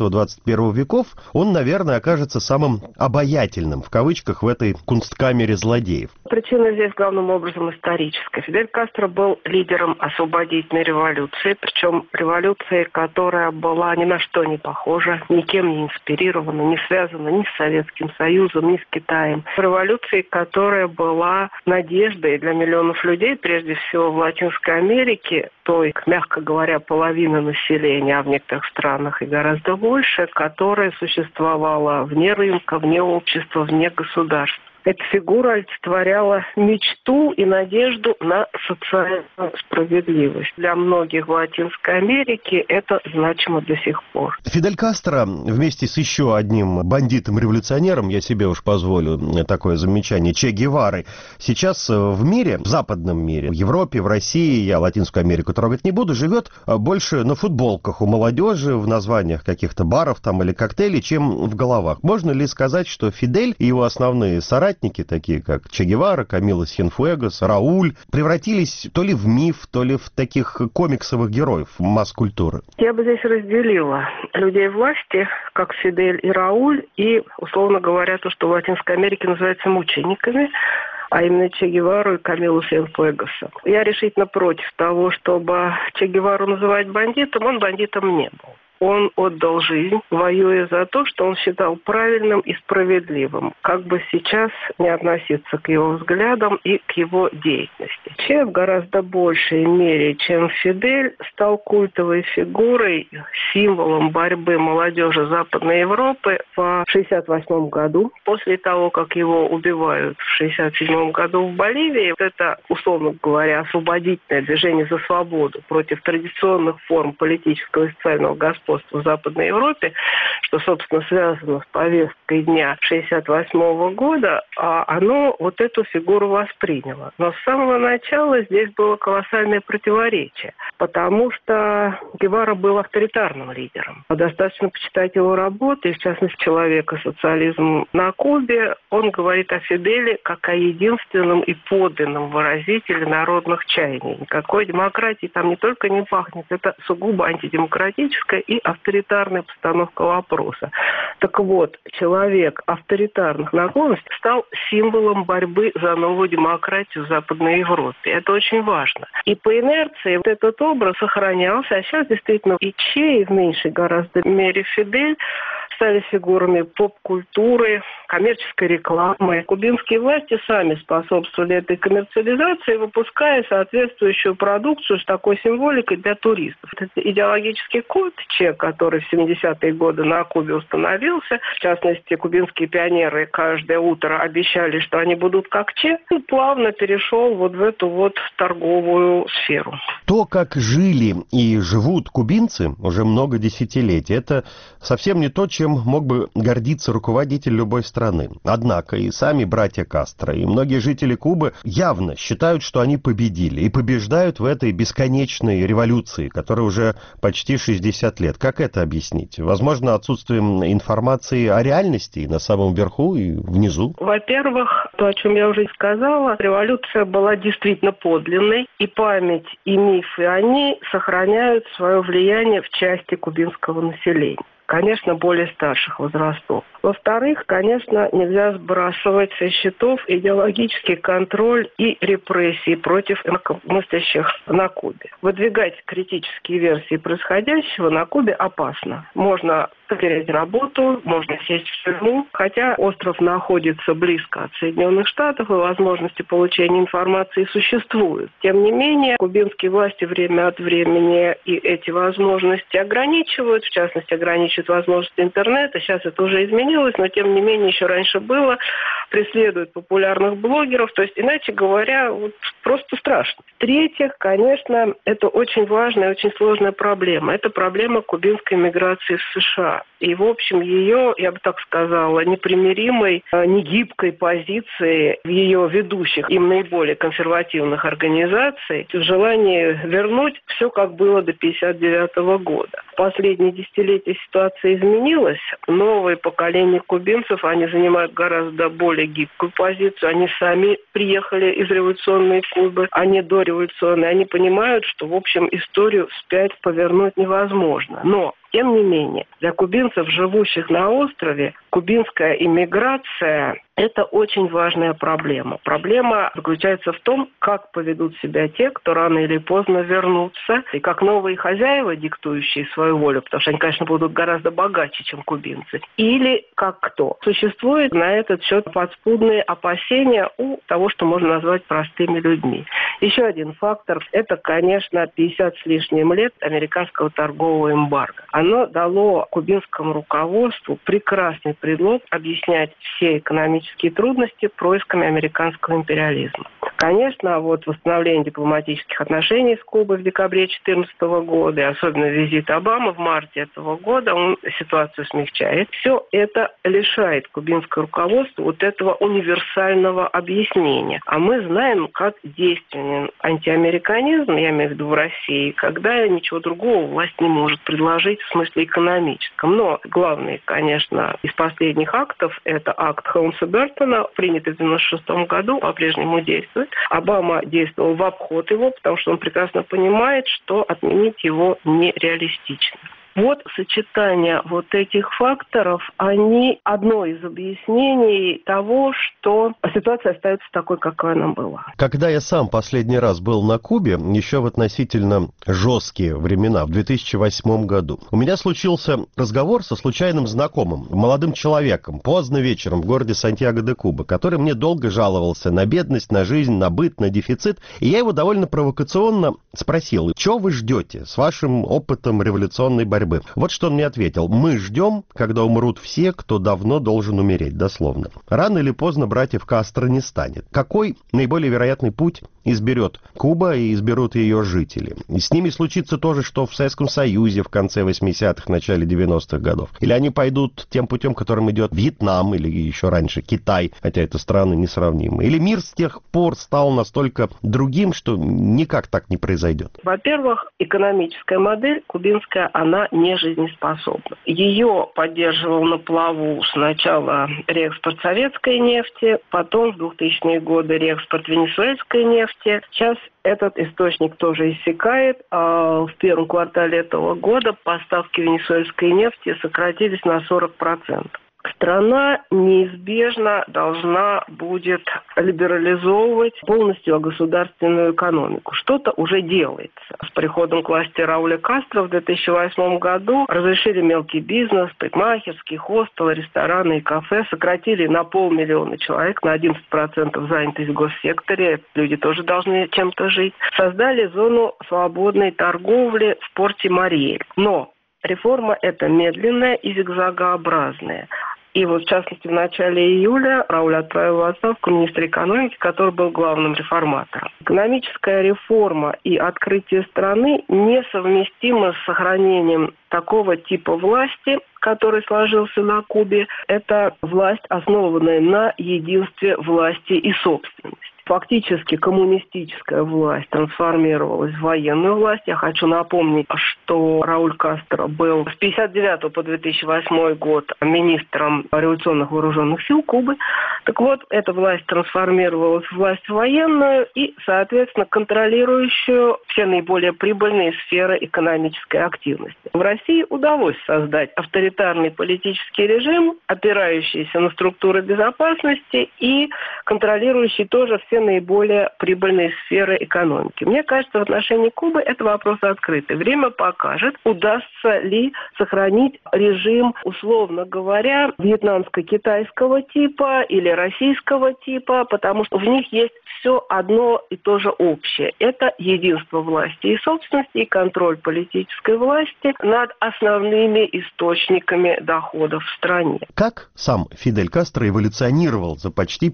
20-21 веков, он, наверное, окажется самым «обаятельным» в кавычках в этой кунсткамере злодеев. Причина здесь главным образом историческая. Фидель Кастро был лидером освободительной революции, причем революции, которая была ни на что не похожа, никем не инспирирована, не связана ни с Советским Союзом, ни с Китаем. Революции, которая была надеждой для миллионов людей, прежде всего в Латинской Америке, той, мягко говоря, половины населения, а в некоторых странах и гораздо больше, которая существовала вне рынка, вне общества, вне государства. Эта фигура олицетворяла мечту и надежду на социальную справедливость. Для многих в Латинской Америке это значимо до сих пор. Фидель Кастро вместе с еще одним бандитом-революционером, я себе уж позволю такое замечание, Че Геварой, сейчас в мире, в западном мире, в Европе, в России, я Латинскую Америку трогать не буду, живет больше на футболках у молодежи, в названиях каких-то баров там или коктейлей, чем в головах. Можно ли сказать, что Фидель и его основные соратники, такие как Че Гевара, Камило Сьенфуэгос, Рауль, превратились то ли в миф, то ли в таких комиксовых героев масс-культуры? Я бы здесь разделила людей власти, как Фидель и Рауль, и, условно говоря, то, что в Латинской Америке называется мучениками, а именно Че Гевару и Камилу Сьенфуэгоса. Я решительно против того, чтобы Че Гевару называть бандитом, он бандитом не был. он отдал жизнь, воюя за то, что он считал правильным и справедливым, как бы сейчас не относиться к его взглядам и к его деятельности. Че в гораздо большей мере, чем Фидель, стал культовой фигурой, символом борьбы молодежи Западной Европы в 1968 году. После того, как его убивают в 1967 году в Боливии, это, условно говоря, освободительное движение за свободу против традиционных форм политического и социального господства в Западной Европе, что, собственно, связано с повесткой дня 1968 года, оно вот эту фигуру восприняло. Но с самого начала здесь было колоссальное противоречие, потому что Гевара был авторитарным лидером. Достаточно почитать его работы, в частности, «Человек и социализм на Кубе». Он говорит о Фиделе как о единственном и подлинном выразителе народных чаяний. Никакой демократии там не только не пахнет, это сугубо антидемократическая и авторитарная постановка вопроса. Так вот, человек авторитарных наклонностей стал символом борьбы за новую демократию в Западной Европе. Это очень важно. И по инерции вот этот образ сохранялся, а сейчас действительно и Че, и в меньшей гораздо мере Фидель стали фигурами поп-культуры, коммерческой рекламы. Кубинские власти сами способствовали этой коммерциализации, выпуская соответствующую продукцию с такой символикой для туристов. Это идеологический культ Че, который в 70-е годы на Кубе установился. В частности, кубинские пионеры каждое утро обещали, что они будут как Че, и плавно перешел вот в эту вот торговую сферу. То, как жили и живут кубинцы уже много десятилетий, это совсем не то, чем мог бы гордиться руководитель любой страны. Однако и сами братья Кастро, и многие жители Кубы явно считают, что они победили, и побеждают в этой бесконечной революции, которая уже почти 60 лет. Как это объяснить? Возможно, отсутствием информации о реальности на самом верху и внизу? Во-первых, то, о чем я уже сказала, революция была действительно подлинной, и память, и мифы о ней сохраняют свое влияние в части кубинского населения. Конечно, более старших возрастов. Во-вторых, конечно, нельзя сбрасывать со счетов идеологический контроль и репрессии против инакомыслящих на Кубе. Выдвигать критические версии происходящего на Кубе опасно. Можно потерять работу, можно сесть в тюрьму. Хотя остров находится близко от Соединенных Штатов, и возможности получения информации существуют. Тем не менее, кубинские власти время от времени и эти возможности ограничивают, в частности, ограничивают возможности интернета. Сейчас это уже изменилось, но тем не менее еще раньше было. Преследуют популярных блогеров. То есть, иначе говоря, вот просто страшно. В-третьих, конечно, это очень важная и очень сложная проблема. Это проблема кубинской миграции в США. И, в общем, ее, я бы так сказала, непримиримой, негибкой позиции в ее ведущих, им наиболее консервативных организаций, в желании вернуть все, как было до 1959 года. В последние десятилетия ситуация изменилась. Новые поколения кубинцев, они занимают гораздо более гибкую позицию. Они сами приехали из революционной Кубы, а не дореволюционной. Они понимают, что, в общем, историю вспять повернуть невозможно. Но тем не менее, для кубинцев, живущих на острове, кубинская иммиграция – это очень важная проблема. Проблема заключается в том, как поведут себя те, кто рано или поздно вернутся, и как новые хозяева, диктующие свою волю, потому что они, конечно, будут гораздо богаче, чем кубинцы, или как кто. Существуют на этот счет подспудные опасения у того, что можно назвать простыми людьми. Еще один фактор – это, конечно, 50 с лишним лет американского торгового эмбарго. Оно дало кубинскому руководству прекрасный предлог объяснять все экономические трудности происками американского империализма. Конечно, вот восстановление дипломатических отношений с Кубой в декабре 2014 года, и особенно визит Обамы в марте этого года, он ситуацию смягчает. Все это лишает кубинское руководство вот этого универсального объяснения. А мы знаем, как действенен антиамериканизм, я имею в виду в России, когда ничего другого власть не может предложить в смысле экономическом. Но главный, конечно, из последних актов – это акт Холмса-Бертона, принятый в 1996 году, по-прежнему действует. Обама действовал в обход его, потому что он прекрасно понимает, что отменить его нереалистично. Вот сочетание вот этих факторов, они одно из объяснений того, что ситуация остается такой, какой она была. Когда я сам последний раз был на Кубе, еще в относительно жесткие времена, в 2008 году, у меня случился разговор со случайным знакомым, молодым человеком, поздно вечером в городе Сантьяго-де-Куба, который мне долго жаловался на бедность, на жизнь, на быт, на дефицит. И я его довольно провокационно спросил: что вы ждете с вашим опытом революционной борьбы? Вот что он мне ответил: мы ждем, когда умрут все, кто давно должен умереть, дословно. Рано или поздно братьев Кастро не станет. Какой наиболее вероятный путь изберет Куба и изберут ее жители? И с ними случится то же, что в Советском Союзе в конце 80-х, начале 90-х годов. Или они пойдут тем путем, которым идет Вьетнам или еще раньше Китай, хотя это страны несравнимые. Или мир с тех пор стал настолько другим, что никак так не произойдет? Во-первых, экономическая модель кубинская, она не жизнеспособна. Ее поддерживал на плаву сначала реэкспорт советской нефти, потом в 2000-е годы реэкспорт венесуэльской нефти. Сейчас этот источник тоже иссякает. А в первом квартале этого года поставки венесуэльской нефти сократились на 40%. Страна неизбежно должна будет либерализовывать полностью государственную экономику. Что-то уже делается. С приходом к власти Рауля Кастро в 2008 году разрешили мелкий бизнес, парикмахерские, хостелы, рестораны и кафе, сократили на 500 000 человек, на 11% занятость в госсекторе. Люди тоже должны чем-то жить. Создали зону свободной торговли в порте Мариэль. Но реформа эта медленная и зигзагообразная. И вот, в частности, в начале июля Рауль отправил в отставку министра экономики, который был главным реформатором. Экономическая реформа и открытие страны несовместимы с сохранением такого типа власти, который сложился на Кубе. Это власть, основанная на единстве власти и собственности. Фактически коммунистическая власть трансформировалась в военную власть. Я хочу напомнить, что Рауль Кастро был с 1959 по 2008 год министром революционных вооруженных сил Кубы. Так вот, эта власть трансформировалась в власть военную и, соответственно, контролирующую все наиболее прибыльные сферы экономической активности. В России удалось создать авторитарный политический режим, опирающийся на структуры безопасности и контролирующий тоже все наиболее прибыльные сферы экономики. Мне кажется, в отношении Кубы это вопрос открытый. Время покажет, удастся ли сохранить режим, условно говоря, вьетнамско-китайского типа или российского типа, потому что в них есть все одно и то же общее. Это единство власти и собственности и контроль политической власти над основными источниками доходов в стране. Как сам Фидель Кастро эволюционировал за почти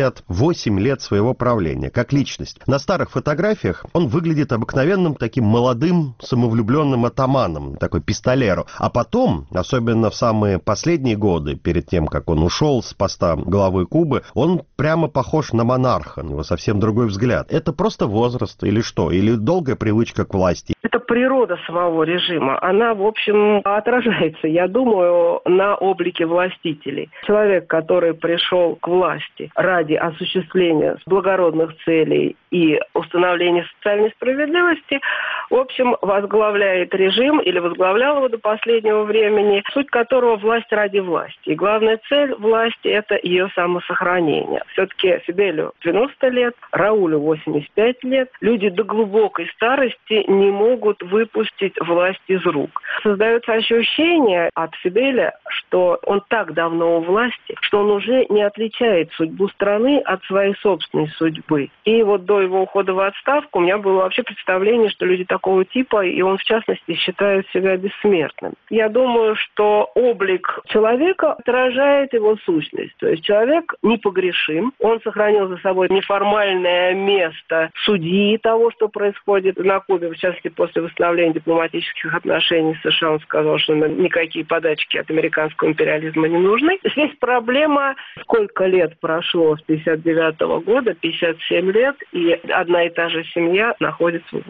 58 лет своего правления, как личность? На старых фотографиях он выглядит обыкновенным таким молодым, самовлюбленным атаманом, такой пистолеро. А потом, особенно в самые последние годы, перед тем, как он ушел с поста главы Кубы, он прямо похож на монарха, у него совсем другой взгляд. Это просто возраст или что? Или долгая привычка к власти? Это природа самого режима. Она, в общем, отражается, я думаю, на облике властителей. Человек, который пришел к власти ради осуществления благородных целей и установления социальной справедливости, в общем, возглавляет режим или возглавлял его до последнего времени, суть которого власть ради власти. И главная цель власти – это ее самосохранение. Все-таки Фиделю 90 лет, Раулю 85 лет. Люди до глубокой старости не могут выпустить власть из рук. Создается ощущение от Фиделя, что он так давно у власти, что он уже не отличает судьбу страны от своей собственной судьбы. И вот до его ухода в отставку у меня было вообще представление, что люди такого типа, и он в частности считает себя бессмертным. Я думаю, что облик человека отражает его сущность. То есть человек непогрешим, он сохранил за собой неформальное место судьи того, что происходит на Кубе, в частности, после восстановления дипломатических отношений с США. Он сказал, что никакие подачки от американского империализма не нужны. Здесь проблема, сколько лет прошло с 1959 года, 57 лет, и одна и та же семья находится у власти.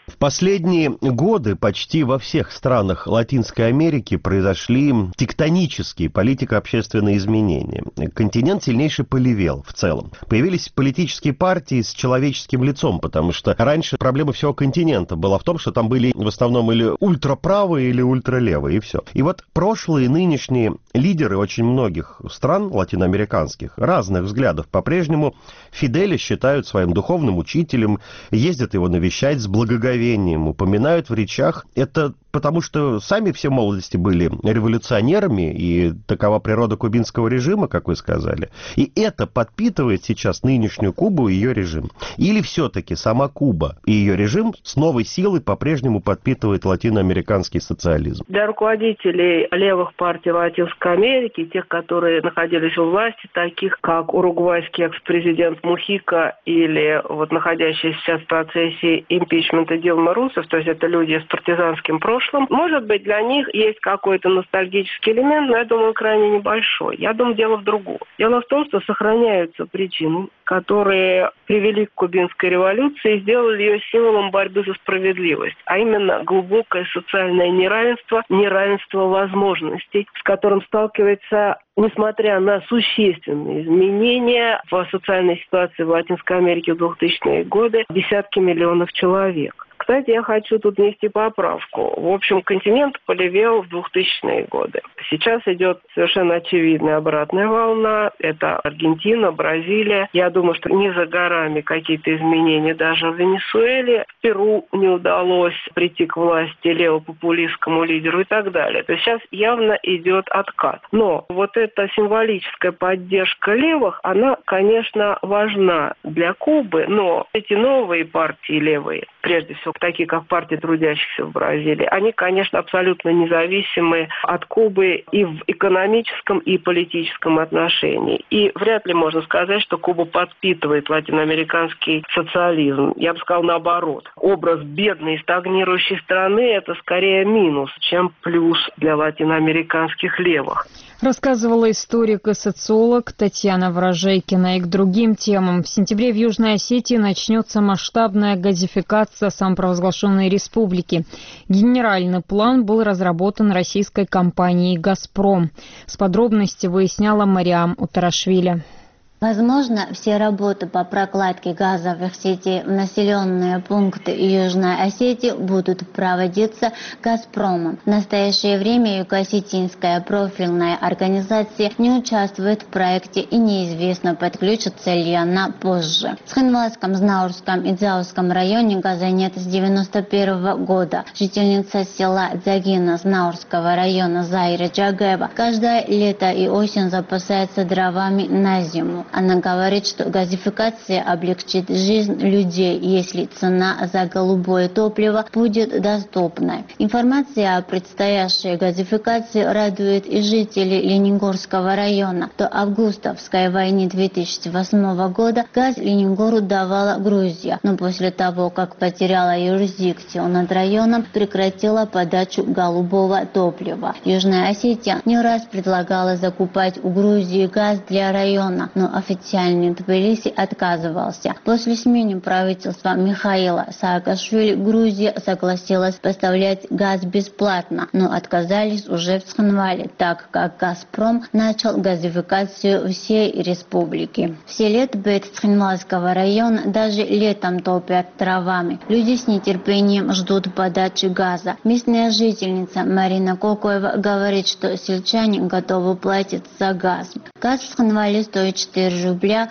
В последние годы почти во всех странах Латинской Америки произошли тектонические политико-общественные изменения. Континент сильнейше полевел в целом. Появились политические партии с человеческим лицом, потому что раньше проблема всего континента была в том, что там были в основном или ультраправые, или ультралевые, и все. И вот прошлые и нынешние лидеры очень многих стран латиноамериканских разных взглядов по-прежнему Фиделя считают своим духовным учителем, ездят его навещать с благоговением, упоминают в речах. Это потому что сами все в молодости были революционерами, и такова природа кубинского режима, как вы сказали. И это подпитывает сейчас нынешнюю Кубу и ее режим. Или все-таки сама Куба и ее режим с новой силой по-прежнему подпитывает латиноамериканский социализм? Для руководителей левых партий Латинской Америки, тех, которые находились у власти, таких как уругвайский экс-президент Мухика или вот находящийся сейчас в процессе импичмента Дилма Русеф, то есть это люди с партизанским прошлым, может быть, для них есть какой-то ностальгический элемент, но я думаю, крайне небольшой. Я думаю, дело в другом. Дело в том, что сохраняются причины, которые привели к кубинской революции и сделали ее символом борьбы за справедливость, а именно глубокое социальное неравенство, неравенство возможностей, с которым сталкивается, несмотря на существенные изменения в социальной ситуации в Латинской Америке в 2000-е годы, десятки миллионов человек. Кстати, я хочу тут внести поправку. В общем, континент полевел в 2000-е годы. Сейчас идет совершенно очевидная обратная волна. Это Аргентина, Бразилия. Я думаю, что не за горами какие-то изменения даже в Венесуэле. В Перу не удалось прийти к власти левопопулистскому лидеру и так далее. То есть сейчас явно идет откат. Но вот эта символическая поддержка левых, она, конечно, важна для Кубы, но эти новые партии левые, прежде всего такие как партия трудящихся в Бразилии, они, конечно, абсолютно независимы от Кубы и в экономическом, и политическом отношении. И вряд ли можно сказать, что Куба подпитывает латиноамериканский социализм. Я бы сказал наоборот. Образ бедной и стагнирующей страны – это скорее минус, чем плюс для латиноамериканских левых. Рассказывала историк и социолог Татьяна Ворожейкина. И к другим темам. В сентябре в Южной Осетии начнется масштабная газификация самопровозглашенной республики. Генеральный план был разработан российской компанией «Газпром». С подробностями выясняла Мариам Утарашвили. Возможно, все работы по прокладке газовых сетей в населенные пункты Южной Осетии будут проводиться «Газпромом». В настоящее время юго-осетинская профильная организация не участвует в проекте и неизвестно, подключится ли она позже. В Схинвальском, Знаурском и Дзяуском районе газа нет с 1991 года. Жительница села Дзагина Знаурского района Зайра Джагаева каждое лето и осень запасается дровами на зиму. Она говорит, что газификация облегчит жизнь людей, если цена за голубое топливо будет доступной. Информация о предстоящей газификации радует и жителей Лениногорского района. До августовской войны 2008 года газ Лениногору давала Грузия, но после того, как потеряла юрисдикцию над районом, прекратила подачу голубого топлива. Южная Осетия не раз предлагала закупать у Грузии газ для района, но официальный Тбилиси отказывался. После смены правительства Михаила Саакашвили Грузия согласилась поставлять газ бесплатно, но отказались уже в Схинвале, так как «Газпром» начал газификацию всей республики. В селе Тбет Схинвальского района даже летом топят дровами. Люди с нетерпением ждут подачи газа. Местная жительница Марина Кокоева говорит, что сельчане готовы платить за газ. Газ в Схинвале стоит 4 рубля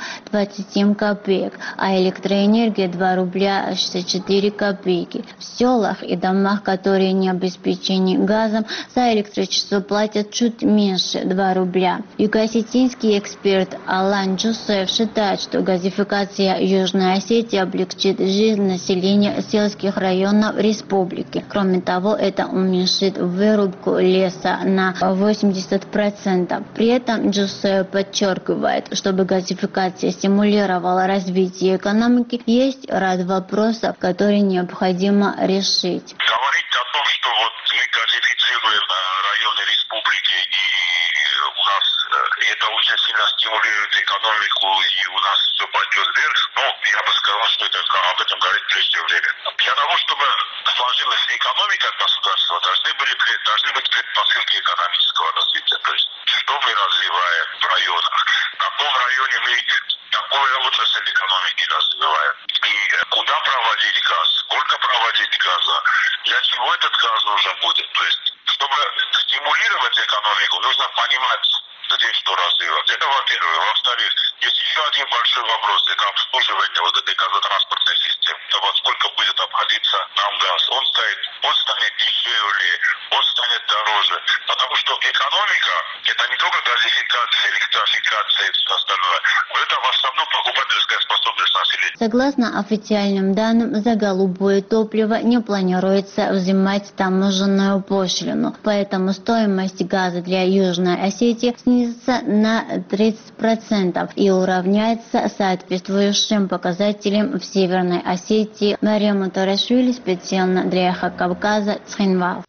27 копеек, а электроэнергия 2 рубля 64 копейки. В селах и домах, которые не обеспечены газом, за электричество платят чуть меньше 2 рубля. Юго-осетинский эксперт Алан Джусаев считает, что газификация Южной Осетии облегчит жизнь населения сельских районов республики. Кроме того, это уменьшит вырубку леса на 80%. При этом Джусаев подчеркивает, чтобы газификация стимулировала развитие экономики, есть ряд вопросов, которые необходимо решить. Говорить о том, что вот мы газифицируем районы республики, и у нас это очень сильно стимулирует стимулирует экономику, и у нас все пойдет вверх, но я бы сказал, что об этом говорит прежде время. Для того, чтобы сложилась экономика государства, должны быть предпосылки экономического развития. То есть, что мы развиваем в районах, в каком районе мы какую отрасль экономики развиваем, и куда проводить газ, сколько проводить газа, для чего этот газ нужен будет. То есть, чтобы стимулировать экономику, нужно понимать, где что развивать. Это во-первых. Во-вторых, есть еще один большой вопрос. Это обслуживание вот этой газотранспортной системы. Это во сколько будет обходиться нам газ. Он станет дешевле, он станет дороже. Потому что экономика – это не только газификация, электрификация и все остальное. Это в основном покупательская способность населения. Согласно официальным данным, за голубое топливо не планируется взимать таможенную пошлину. Поэтому стоимость газа для Южной Осетии снизится на 30% и уравняется соответствующим показателям в Северной Осетии. Мария Мутарашвили, специально для Эхо Кавказа, Цхинвал.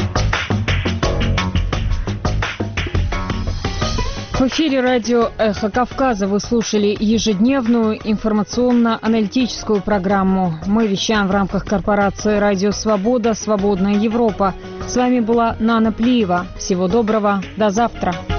В эфире радио «Эхо Кавказа» вы слушали ежедневную информационно-аналитическую программу. Мы вещаем в рамках корпорации «Радио Свобода. Свободная Европа». С вами была Нана Плиева. Всего доброго. До завтра.